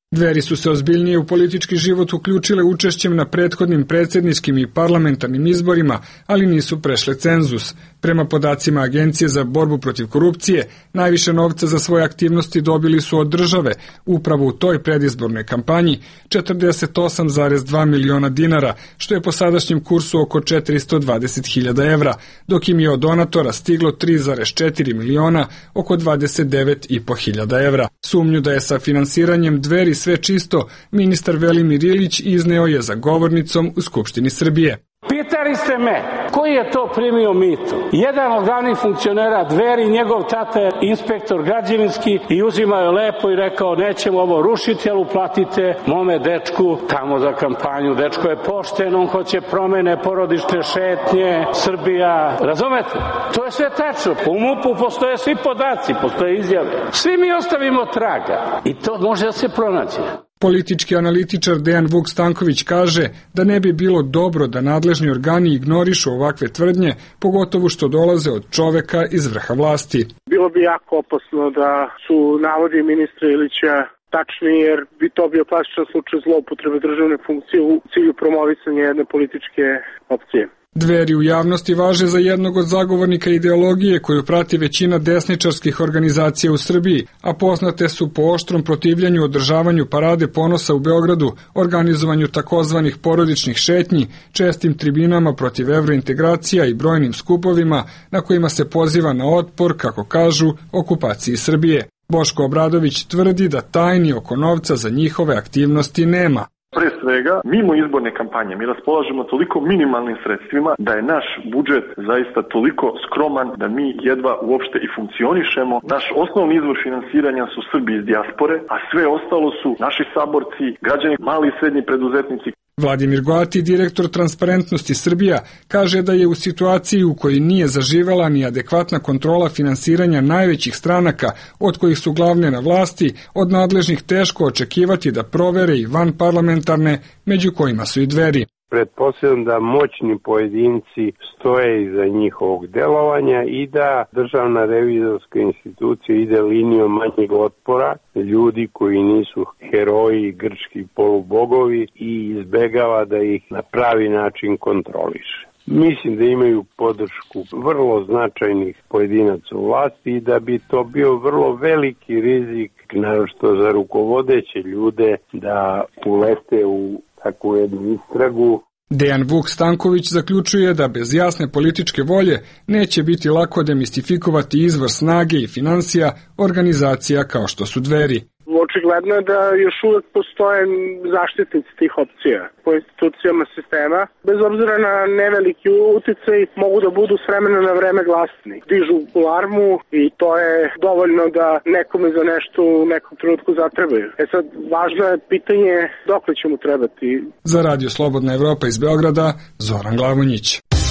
S2: Dveri su se ozbiljnije u politički život uključile učešćem na prethodnim predsjedničkim i parlamentarnim izborima, ali nisu prešle cenzus. Prema podacima Agencije za borbu protiv korupcije, najviše novca za svoje aktivnosti dobili su od države, upravo u toj predizbornoj kampanji, četrdeset osam zarez dva miliona dinara, što je po sadašnjem kursu oko četiristo dvadeset hiljada evra, dok im je od donatora stiglo tri zarez četiri miliona, oko dvadeset devet i po hiljada evra. Sumnju da je sa finansiranjem Dveri sve čisto, ministar Velimir Ilić izneo je za govornicom u Skupštini Srbije.
S16: Pitali ste me, koji je to primio mito? Jedan od glavnih funkcionera Dveri, njegov tata je inspektor građevinski i uzimao je lepo i rekao nećemo ovo rušiti, ali uplatite mome dečku tamo za kampanju. Dečko je pošten, on hoće promene, porodične šetnje, Srbija. Razumete? To je sve tačno. U MUP-u postoje svi podaci, postoje izjave. Svi mi ostavimo traga i to može da se pronađe.
S2: Politički analitičar Dejan Vuk Stanković kaže da ne bi bilo dobro da nadležni organi ignorišu ovakve tvrdnje, pogotovo što dolaze od čoveka iz vrha vlasti.
S17: Bilo bi jako opasno da su navodi ministra Ilića tačni, jer bi to bio klasičan slučaj zloupotrebe državne funkcije u cilju promovisanja jedne političke opcije.
S2: Dveri u javnosti važe za jednog od zagovornika ideologije koju prati većina desničarskih organizacija u Srbiji, a poznate su po oštrom protivljanju održavanju parade ponosa u Beogradu, organizovanju takozvanih porodičnih šetnji, čestim tribinama protiv evrointegracija i brojnim skupovima na kojima se poziva na otpor, kako kažu, okupaciji Srbije. Boško Obradović tvrdi da tajni oko novca za njihove aktivnosti nema.
S15: Pre svega, mimo izborne kampanje, mi raspolažemo toliko minimalnim sredstvima da je naš budžet zaista toliko skroman da mi jedva uopšte i funkcionišemo. Naš osnovni izvor finansiranja su Srbi iz dijaspore, a sve ostalo su naši saborci, građani, mali i srednji preduzetnici.
S2: Vladimir Goati, direktor Transparentnosti Srbija, kaže da je u situaciji u kojoj nije zaživela ni adekvatna kontrola finansiranja najvećih stranaka, od kojih su glavne na vlasti, od nadležnih teško očekivati da provere i vanparlamentarne, među kojima su i Dveri.
S7: Pretpostavljam da moćni pojedinci stoje iza njihovog delovanja i da državna revizorska institucija ide linijom manjeg otpora, ljudi koji nisu heroji, grčki polubogovi, i izbegava da ih na pravi način kontroliše. Mislim da imaju podršku vrlo značajnih pojedinaca u vlasti i da bi to bio vrlo veliki rizik, naročito za rukovodeće ljude, da ulete u takvu jednu istragu.
S2: Dejan Vuk Stanković zaključuje da bez jasne političke volje neće biti lako demistifikovati izvor snage i financija organizacija kao što su Dveri.
S17: Očigledno je da još uvek postoje zaštitnici tih opcija po institucijama sistema. Bez obzira na neveliki uticaj, mogu da budu s vremena na vreme glasni. Dižu alarmu i to je dovoljno da nekome za nešto u nekom trenutku zatrebaju. E sad, važno je pitanje dokle će mu trebati.
S2: Za Radio Slobodna Evropa iz Beograda, Zoran Glavonjić.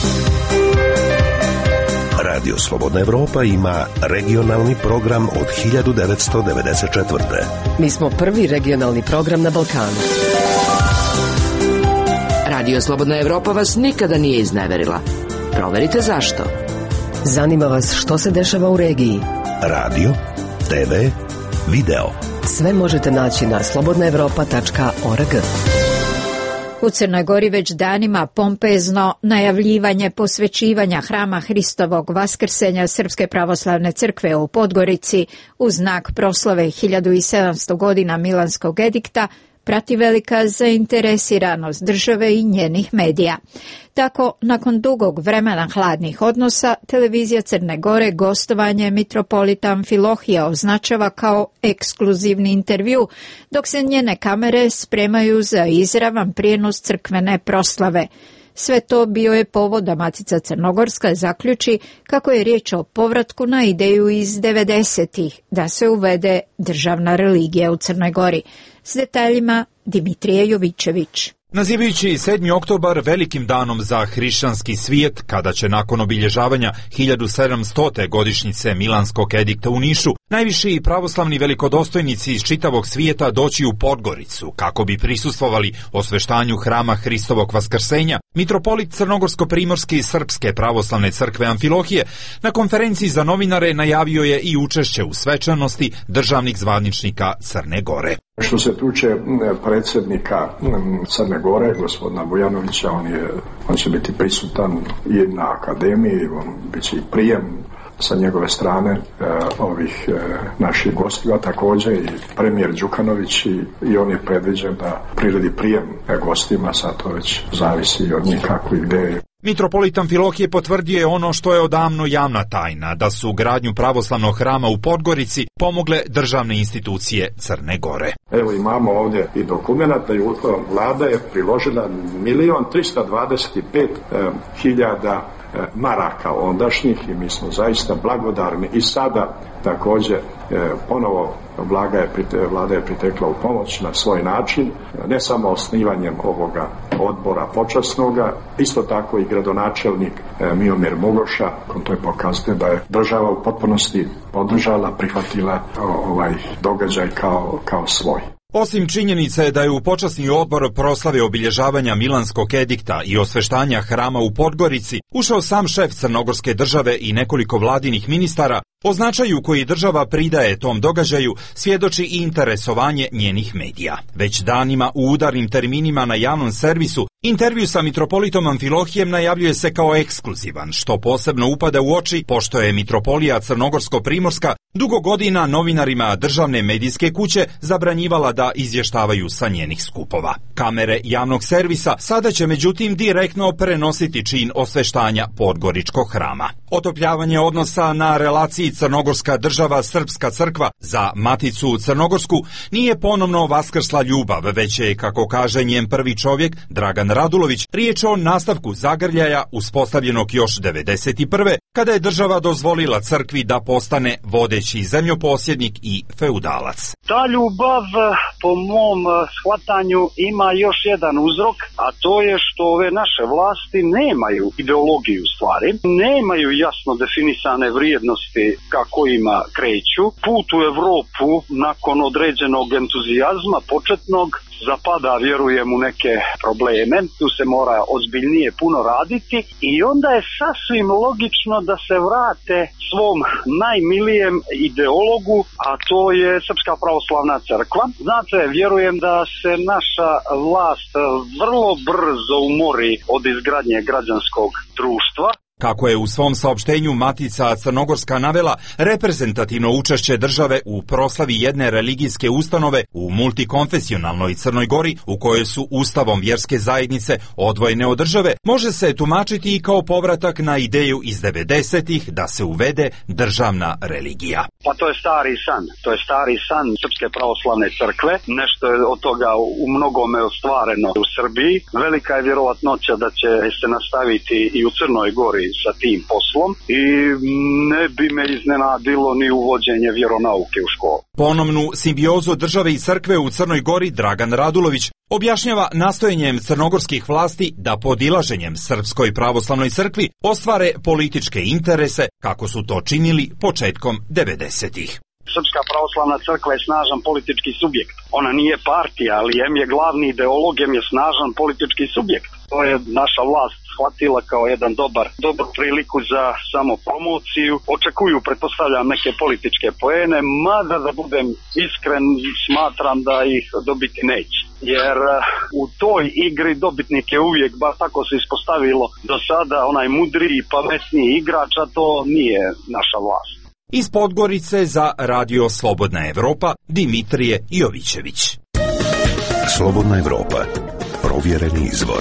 S10: Radio Slobodna Evropa ima regionalni program od hiljadu devetsto devedeset četvrte.
S11: Mi smo prvi regionalni program na Balkanu.
S4: Radio Slobodna Evropa vas nikada nije izneverila. Proverite zašto.
S11: Zanima vas što se dešava u regiji.
S10: Radio, te ve, video.
S11: Sve možete naći na slobodna evropa tačka org.
S1: U Crnoj Gori već danima pompezno najavljivanje posvećivanja hrama Hristovog vaskrsenja Srpske pravoslavne crkve u Podgorici u znak proslave hiljadu sedamsto godina Milanskog edikta prati velika zainteresiranost države i njenih medija. Tako, nakon dugog vremena hladnih odnosa, televizija Crne Gore gostovanje mitropolita Amfilohija označava kao ekskluzivni intervju, dok se njene kamere spremaju za izravan prijenos crkvene proslave. Sve to bio je povod da Matica Crnogorska zaključi kako je riječ o povratku na ideju iz devedesetih da se uvede državna religija u Crnoj Gori. S detaljima Dimitrije Jovićević.
S18: Nazivajući sedmi oktobar velikim danom za hrišćanski svijet, kada će nakon obilježavanja hiljadu sedamstote godišnjice Milanskog edikta u Nišu, najviši pravoslavni velikodostojnici iz čitavog svijeta doći u Podgoricu kako bi prisustvovali osveštanju hrama Hristovog vaskrsenja, mitropolit Crnogorsko-primorske i Srpske pravoslavne crkve Amfilohije na konferenciji za novinare najavio je i učešće u svečanosti državnih zvaničnika Crne Gore.
S19: Što se tiče predsjednika Crne Gore, gospodina Vujanovića, on, je, on će biti prisutan i na akademiji, on bit će i prijem sa njegove strane e, ovih e, naših gostiju, također i premijer Đukanović i, i on je predviđen da priredi prijem e, gostima, sad to već zavisi od njih kako i gde.
S18: Mitropolit Amfilohije potvrdio je ono što je odavno javna tajna, da su gradnju pravoslavnog hrama u Podgorici pomogle državne institucije Crne Gore.
S19: Evo imamo ovdje i dokumenata i vlada je priložila milion tristo dvadeset pet hiljada maraka ondašnjih i mi smo zaista blagodarni i sada također ponovo vlada je, vlada je pritekla u pomoć na svoj način, ne samo osnivanjem ovoga odbora počasnoga, isto tako i gradonačelnik Miomir Mugoša, to je pokazatelj da je država u potpunosti podržala, prihvatila ovaj događaj kao, kao svoj.
S18: Osim činjenice da je u počasni odbor proslave obilježavanja Milanskog edikta i osveštanja hrama u Podgorici ušao sam šef Crnogorske države i nekoliko vladinih ministara, o značaju koji država pridaje tom događaju svjedoči i interesovanje njenih medija. Već danima u udarnim terminima na javnom servisu intervju sa mitropolitom Amfilohijem najavljuje se kao ekskluzivan, što posebno upada u oči pošto je mitropolija Crnogorsko-primorska dugo godina novinarima državne medijske kuće zabranjivala da izvještavaju sa njenih skupova. Kamere javnog servisa sada će međutim direktno prenositi čin osveštanja Podgoričkog hrama. Otopljavanje odnosa na relaciji Crnogorska država Srpska crkva za Maticu Crnogorsku nije ponovno vaskrsla ljubav, već je, kako kaže njen prvi čovjek, Dragan Radulović, riječ o nastavku zagrljaja uspostavljenog još devedeset prve kada je država dozvolila crkvi da postane vodeći zemljoposjednik i feudalac.
S8: Ta ljubav, po mom shvatanju, ima još jedan uzrok, a to je što ove naše vlasti nemaju ideologiju stvari, nemaju jasno definisane vrijednosti kako ima kreću. Put u Evropu nakon određenog entuzijazma početnog zapada, vjerujem, u neke probleme, tu se mora ozbiljnije puno raditi i onda je sasvim logično da se vrate svom najmilijem ideologu, a to je Srpska pravoslavna crkva. Znate, vjerujem da se naša vlast vrlo brzo umori od izgradnje građanskog društva.
S18: Kako je u svom saopštenju Matica Crnogorska navela, reprezentativno učešće države u proslavi jedne religijske ustanove u multikonfesionalnoj Crnoj Gori, u kojoj su ustavom vjerske zajednice odvojene od države, može se tumačiti i kao povratak na ideju iz devedesetih da se uvede državna religija.
S8: Pa to je stari san, to je stari san Srpske pravoslavne crkve, nešto je od toga u mnogome ostvareno u Srbiji. Velika je vjerovatnoća da će se nastaviti i u Crnoj Gori sa tim poslom i ne bi me iznenadilo ni uvođenje vjeronauke u školu.
S18: Ponovnu simbiozu države i crkve u Crnoj Gori Dragan Radulović objašnjava nastojenjem crnogorskih vlasti da podilaženjem Srpskoj pravoslavnoj crkvi ostvare političke interese kako su to činili početkom devedesetih.
S8: Srpska pravoslavna crkva je snažan politički subjekt. Ona nije partija, ali em je glavni ideolog, em je snažan politički subjekt. To je naša vlast shvatila kao jedan dobar, dobru priliku za samopromociju. Očekuju, pretpostavljam, neke političke poene, mada da budem iskren, smatram da ih dobiti neće. Jer u toj igri dobitnik je uvijek, bar tako se ispostavilo do sada, onaj mudriji, pametniji igrač, a to nije naša vlast.
S18: Iz Podgorice za Radio Slobodna Evropa, Dimitrije Jovićević.
S10: Slobodna Evropa, provjereni izvor.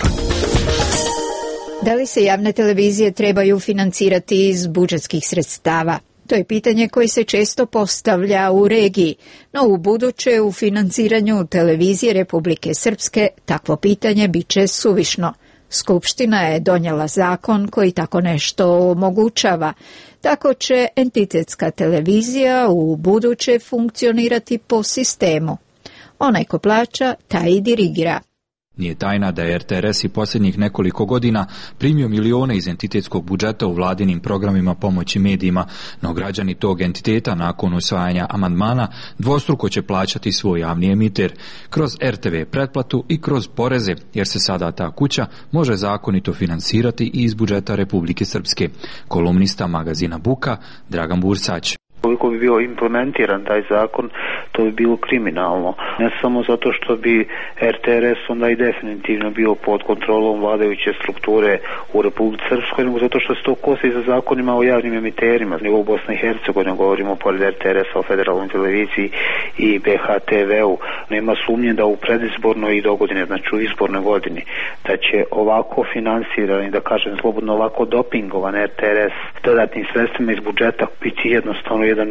S1: Da li se javne televizije trebaju financirati iz budžetskih sredstava? To je pitanje koje se često postavlja u regiji, no u buduće u financiranju televizije Republike Srpske takvo pitanje bit će suvišno. Skupština je donijela zakon koji tako nešto omogućava. Tako će entitetska televizija u buduće funkcionirati po sistemu. Onaj ko plaća, taj i dirigira.
S20: Nije tajna da je er te er es i posljednjih nekoliko godina primio milione iz entitetskog budžeta u vladinim programima pomoći medijima, no građani tog entiteta nakon usvajanja amandmana dvostruko će plaćati svoj javni emiter kroz er te ve pretplatu i kroz poreze, jer se sada ta kuća može zakonito finansirati i iz budžeta Republike Srpske. Kolumnista magazina Buka Dragan Bursać.
S21: Koliko bi bio implementiran taj zakon, to bi bilo kriminalno. Ne samo zato što bi er te er es onda i definitivno bio pod kontrolom vladajuće strukture u Republici Srpskoj, nego zato što se to kosi za zakonima o javnim emiterima. U Bosni i Hercegovini govorimo pored er te er es o federalnoj televiziji i be ha te ve-u. Nema sumnje da u predizbornoj i dogodine, znači u izbornoj godini, da će ovako finansirani, da kažem slobodno ovako dopingovan er te er es dodatnim sredstvima iz budžeta biti jednostavno jedan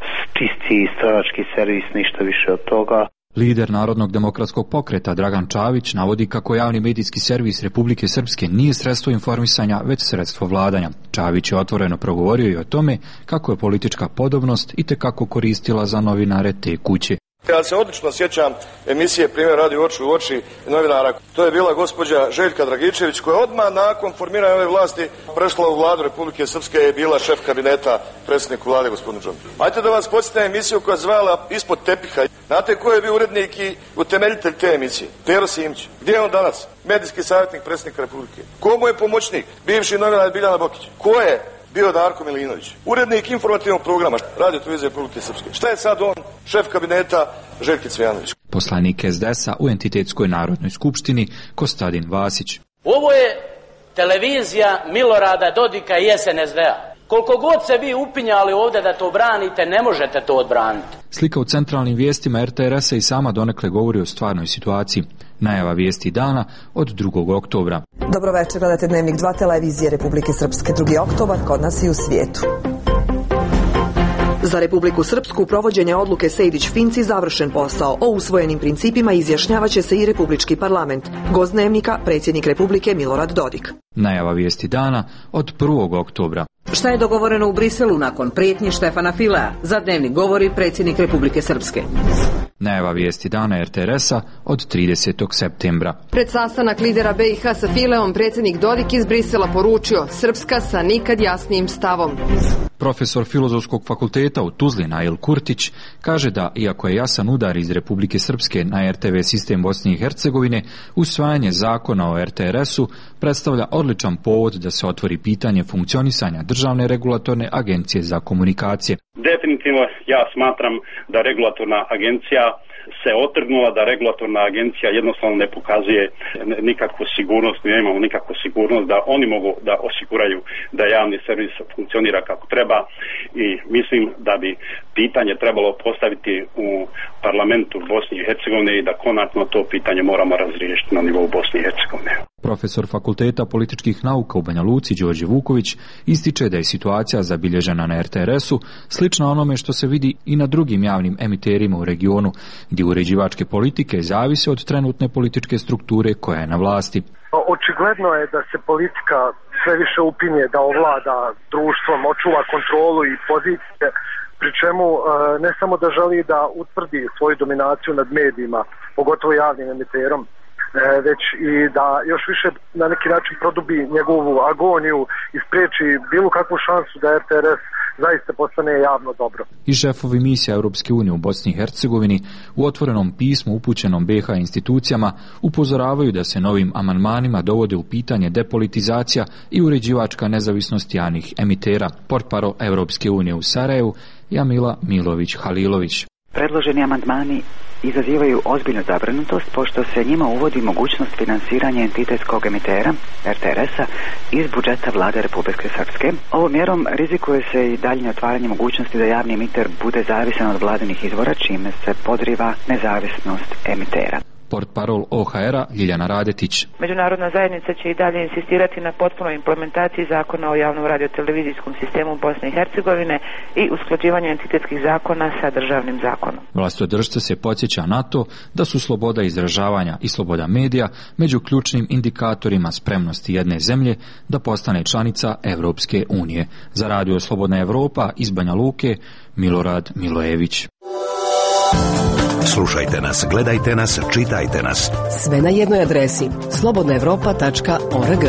S21: čisti stranački servis, ništa više od toga.
S20: Lider Narodnog demokratskog pokreta Dragan Čavić navodi kako javni medijski servis Republike Srpske nije sredstvo informisanja, već sredstvo vladanja. Čavić je otvoreno progovorio i o tome kako je politička podobnost itekako koristila za novinare te kuće.
S22: Ja se odlično sjećam emisije Primjer radi oči u oči novinara. To je bila gospođa Željka Dragičević koja odmah nakon formiranja ove vlasti prešla u vladu Republike Srpske i bila šef kabineta predsjedniku vlade gospodinu Džontu. Ajde da vas podsjetim emisiju koja je zvala Ispod tepiha. Znate ko je bio urednik i utemeljitelj te emisije? Pero Simić. Gdje je on danas? Medijski savjetnik predsjednika Republike. Ko mu je pomoćnik? Bivši novinar Biljana Bokić. Ko je bio Darko Milinović, urednik informativnog programa Radio televizije Republike Srpske. Šta je sad on, šef kabineta Željke Cvijanović?
S20: Poslanik es de es-a u Entitetskoj narodnoj skupštini Kostadin Vasić.
S23: Ovo je televizija Milorada Dodika i es en es de-a. Koliko god se vi upinjali ovdje da to branite, ne možete to odbraniti.
S20: Slika u centralnim vijestima er te er es-a i sama donekle govori o stvarnoj situaciji. Najava vijesti dana od drugog oktobra.
S24: Dobro večer, gledate Dnevnik dva televizije Republike Srpske. drugi oktobar kod nas i u svijetu. Za Republiku Srpsku provođenje odluke Sejdić-Finci završen posao. O usvojenim principima izjašnjavaće se i Republički parlament. Gost Dnevnika, predsjednik Republike Milorad Dodik.
S20: Najava vijesti dana od prvog oktobra.
S25: Šta je dogovoreno u Briselu nakon prijetnji Štefana Filea? Za Dnevnik govori predsjednik Republike Srpske.
S20: Najava vijesti dana er te er es-a od tridesetog septembra.
S26: Pred sastanak lidera be i ha sa Fileom predsjednik Dodik iz Brisela poručio: Srpska sa nikad jasnijim stavom.
S20: Profesor Filozofskog fakulteta u Tuzli Nail Kurtić kaže da, iako je jasan udar iz Republike Srpske na er te ve sistem Bosne i Hercegovine, usvajanje zakona o er te er es-u predstavlja odličan povod da se otvori pitanje funkcionisanja Državne regulatorne agencije za komunikacije.
S28: Definitivno ja smatram da regulatorna agencija se otrgnula, da regulatorna agencija jednostavno ne pokazuje nikakvu sigurnost, ne imamo nikakvu sigurnost da oni mogu da osiguraju da javni servis funkcionira kako treba i mislim da bi pitanje trebalo postaviti u parlamentu Bosne i Hercegovine i da konačno to pitanje moramo razriješiti na nivou Bosne i Hercegovine.
S20: Profesor Fakulteta političkih nauka u Banja Luci Đorđe Vuković ističe da je situacija zabilježena na er te er es-u slična onome što se vidi i na drugim javnim emiterima u regionu, gdje uređivačke politike zavise od trenutne političke strukture koja je na vlasti.
S29: Očigledno je da se politika sve više upinje da ovlada društvom, očuva kontrolu i pozicije, pri čemu ne samo da želi da utvrdi svoju dominaciju nad medijima, pogotovo javnim emiterom, već i da još više na neki način produbi njegovu agoniju i spriječi bilo kakvu šansu da er te er es zaista postane javno dobro.
S20: I šefovi misija Europske unije u Bosni i Hercegovini u otvorenom pismu upućenom be ha institucijama upozoravaju da se novim amandmanima dovode u pitanje depolitizacija i uređivačka nezavisnost javnih emitera. Portparol Europske unije u Sarajevu Jamila Milović-Halilović.
S30: Predloženi amandmani izazivaju ozbiljnu zabrinutost pošto se njima uvodi mogućnost finansiranja entitetskog emitera er te er es-a iz budžeta vlade Republike Srpske. Ovom mjerom rizikuje se i daljnje otvaranje mogućnosti da javni emiter bude zavisan od vladinih izvora, čime se podriva nezavisnost emitera.
S20: Portparol o ha er-a Ljiljana Radetić.
S31: Međunarodna zajednica će i dalje insistirati na potpunoj implementaciji zakona o javnom radiotelevizijskom sistemu Bosne i Hercegovine i usklađivanju entitetskih zakona sa državnim zakonom.
S20: Vlastodržce se podsjeća na to da su sloboda izražavanja i sloboda medija među ključnim indikatorima spremnosti jedne zemlje da postane članica Evropske unije. Za Radio Slobodna Evropa iz Banja Luke Milorad Milojević.
S10: Slušajte nas, gledajte nas, čitajte nas.
S11: Sve na jednoj adresi slobodna evropa tačka org.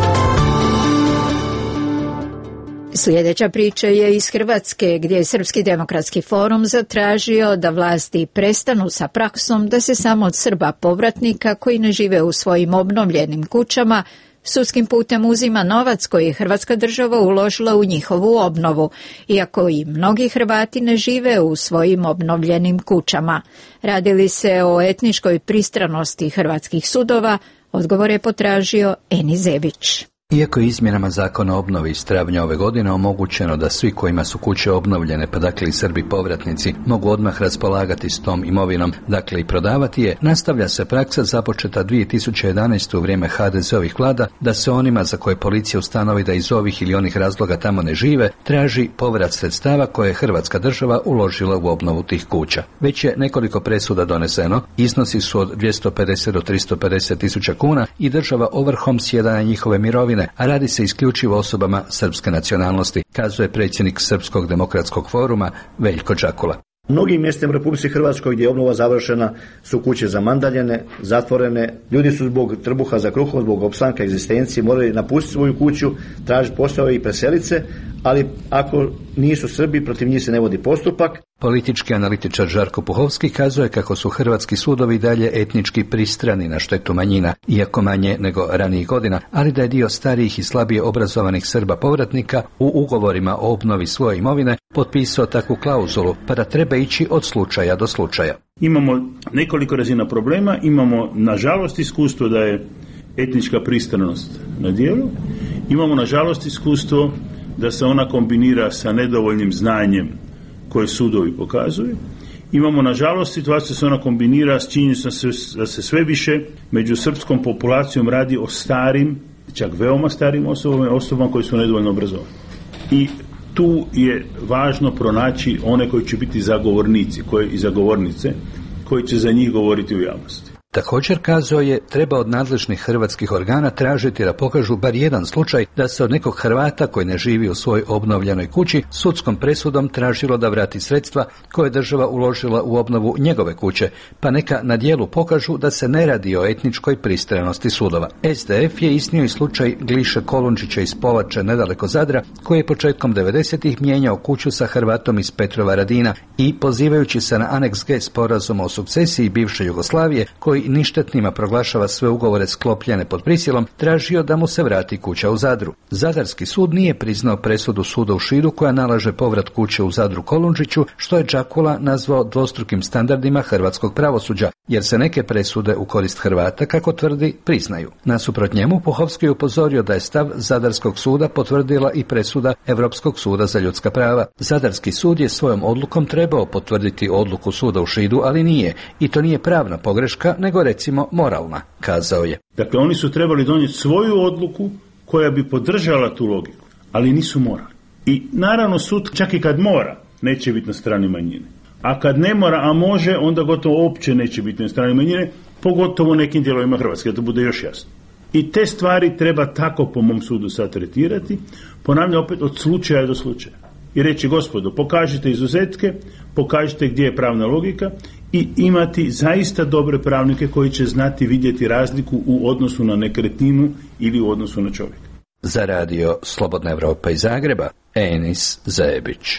S1: Sljedeća priča je iz Hrvatske, gdje je Srpski demokratski forum zatražio da vlasti prestanu sa praksom da se samo od Srba povratnika koji ne žive u svojim obnovljenim kućama sudskim putem uzima novac koji je Hrvatska država uložila u njihovu obnovu, iako i mnogi Hrvati ne žive u svojim obnovljenim kućama. Radi li se o etničkoj pristranosti hrvatskih sudova? Odgovor je potražio Eni Zebić.
S3: Iako je izmjenama zakona o obnovi iz travnja ove godine omogućeno da svi kojima su kuće obnovljene, pa dakle i Srbi povratnici, mogu odmah raspolagati s tom imovinom, dakle i prodavati je, nastavlja se praksa započeta dvije tisuće jedanaeste. u vrijeme ha de zeovih vlada da se onima za koje policija ustanovi da iz ovih ili onih razloga tamo ne žive, traži povrat sredstava koje je Hrvatska država uložila u obnovu tih kuća. Već je nekoliko presuda doneseno, iznosi su od dvjesto pedeset do tristo pedeset tisuća kuna i država ovrhom sjeda na njihove mirovine, a radi se isključivo osobama srpske nacionalnosti, kazuje predsjednik Srpskog demokratskog foruma Veljko Đakula.
S5: U mnogim mjestima u Republici Hrvatskoj gdje je obnova završena su kuće zamandaljene, zatvorene, ljudi su zbog trbuha za kruhom, zbog opstanka egzistencije morali napustiti svoju kuću, tražiti posao i preseliti se, ali ako nisu Srbi, protiv njih se ne vodi postupak.
S3: Politički analitičar Žarko Puhovski kazuje kako su hrvatski sudovi dalje etnički pristrani na štetu manjina, iako manje nego ranijih godina, ali da je dio starijih i slabije obrazovanih Srba povratnika u ugovorima o obnovi svoje imovine potpisao takvu klauzulu, pa da treba ići od slučaja do slučaja.
S6: Imamo nekoliko razina problema, imamo nažalost iskustvo da je etnička pristranost na dijelu, imamo nažalost iskustvo da se ona kombinira sa nedovoljnim znanjem koje sudovi pokazuju. Imamo nažalost situaciju da se ona kombinira s činjenicom da se sve više među srpskom populacijom radi o starim, čak veoma starim osobama, osobama koji su nedovoljno obrazovani. I tu je važno pronaći one koji će biti zagovornici koji, i zagovornice koji će za njih govoriti u javnosti.
S3: Također, kazao je, treba od nadležnih hrvatskih organa tražiti da pokažu bar jedan slučaj da se od nekog Hrvata koji ne živi u svojoj obnovljenoj kući sudskom presudom tražilo da vrati sredstva koje je država uložila u obnovu njegove kuće, pa neka na dijelu pokažu da se ne radi o etničkoj pristranosti sudova. es de ef je iznio i slučaj Gliše Kolundžića iz Polače nedaleko Zadra, koji je početkom devedesetih mijenjao kuću sa Hrvatom iz Petrova Radina i pozivajući se na aneks G sporazuma o sukcesiji bivše Jugoslavije, koji ništetnima proglašava sve ugovore sklopljene pod prisilom, tražio da mu se vrati kuća u Zadru. Zadarski sud nije priznao presudu suda u Šidu koja nalaže povrat kuće u Zadru Kolundžiću, što je Đakula nazvao dvostrukim standardima hrvatskog pravosuđa, jer se neke presude u korist Hrvata, kako tvrdi, priznaju. Nasuprot njemu, Puhovski je upozorio da je stav Zadarskog suda potvrdila i presuda Europskog suda za ljudska prava. Zadarski sud je svojom odlukom trebao potvrditi odluku suda u Šidu, ali nije, i to nije pravna pogreška, nego recimo moralna, kazao je.
S6: Dakle, oni su trebali donijeti svoju odluku koja bi podržala tu logiku, ali nisu morali. I naravno sud, čak i kad mora, neće biti na strani manjine. A kad ne mora, a može, onda gotovo uopće neće biti na strani manjine, pogotovo u nekim dijelovima Hrvatske, da to bude još jasno. I te stvari treba tako, po mom sudu, sad tretirati, ponavljam opet, od slučaja do slučaja. I reći, gospodo, pokažite izuzetke, pokažite gdje je pravna logika i imati zaista dobre pravnike koji će znati vidjeti razliku u odnosu na nekretninu ili u odnosu na čovjeka.
S3: Za radio Slobodna Evropa iz Zagreba, Enis Zebić.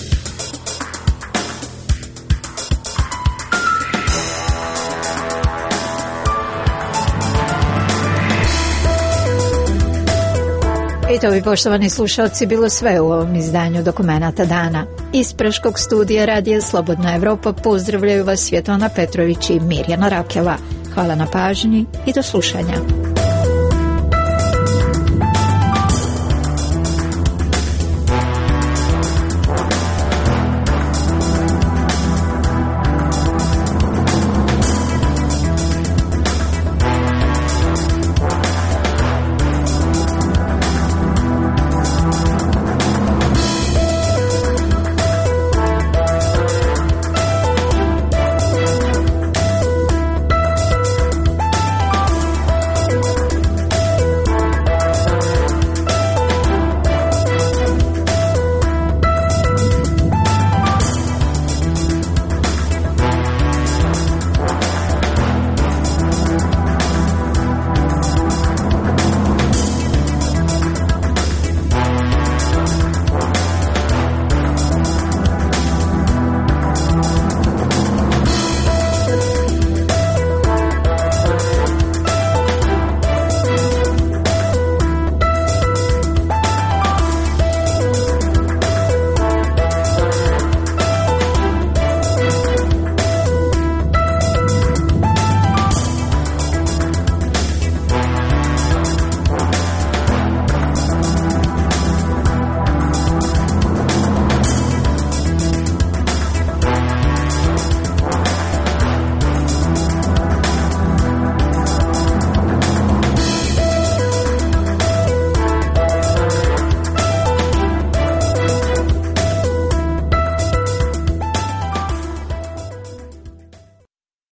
S1: I to bi, poštovani slušalci, bilo sve u ovom izdanju Dokumenata dana. Iz Praškog studija radija Slobodna Evropa pozdravljaju vas Svjetlana Petrović i Mirjana Rakela. Hvala na pažnji i do slušanja.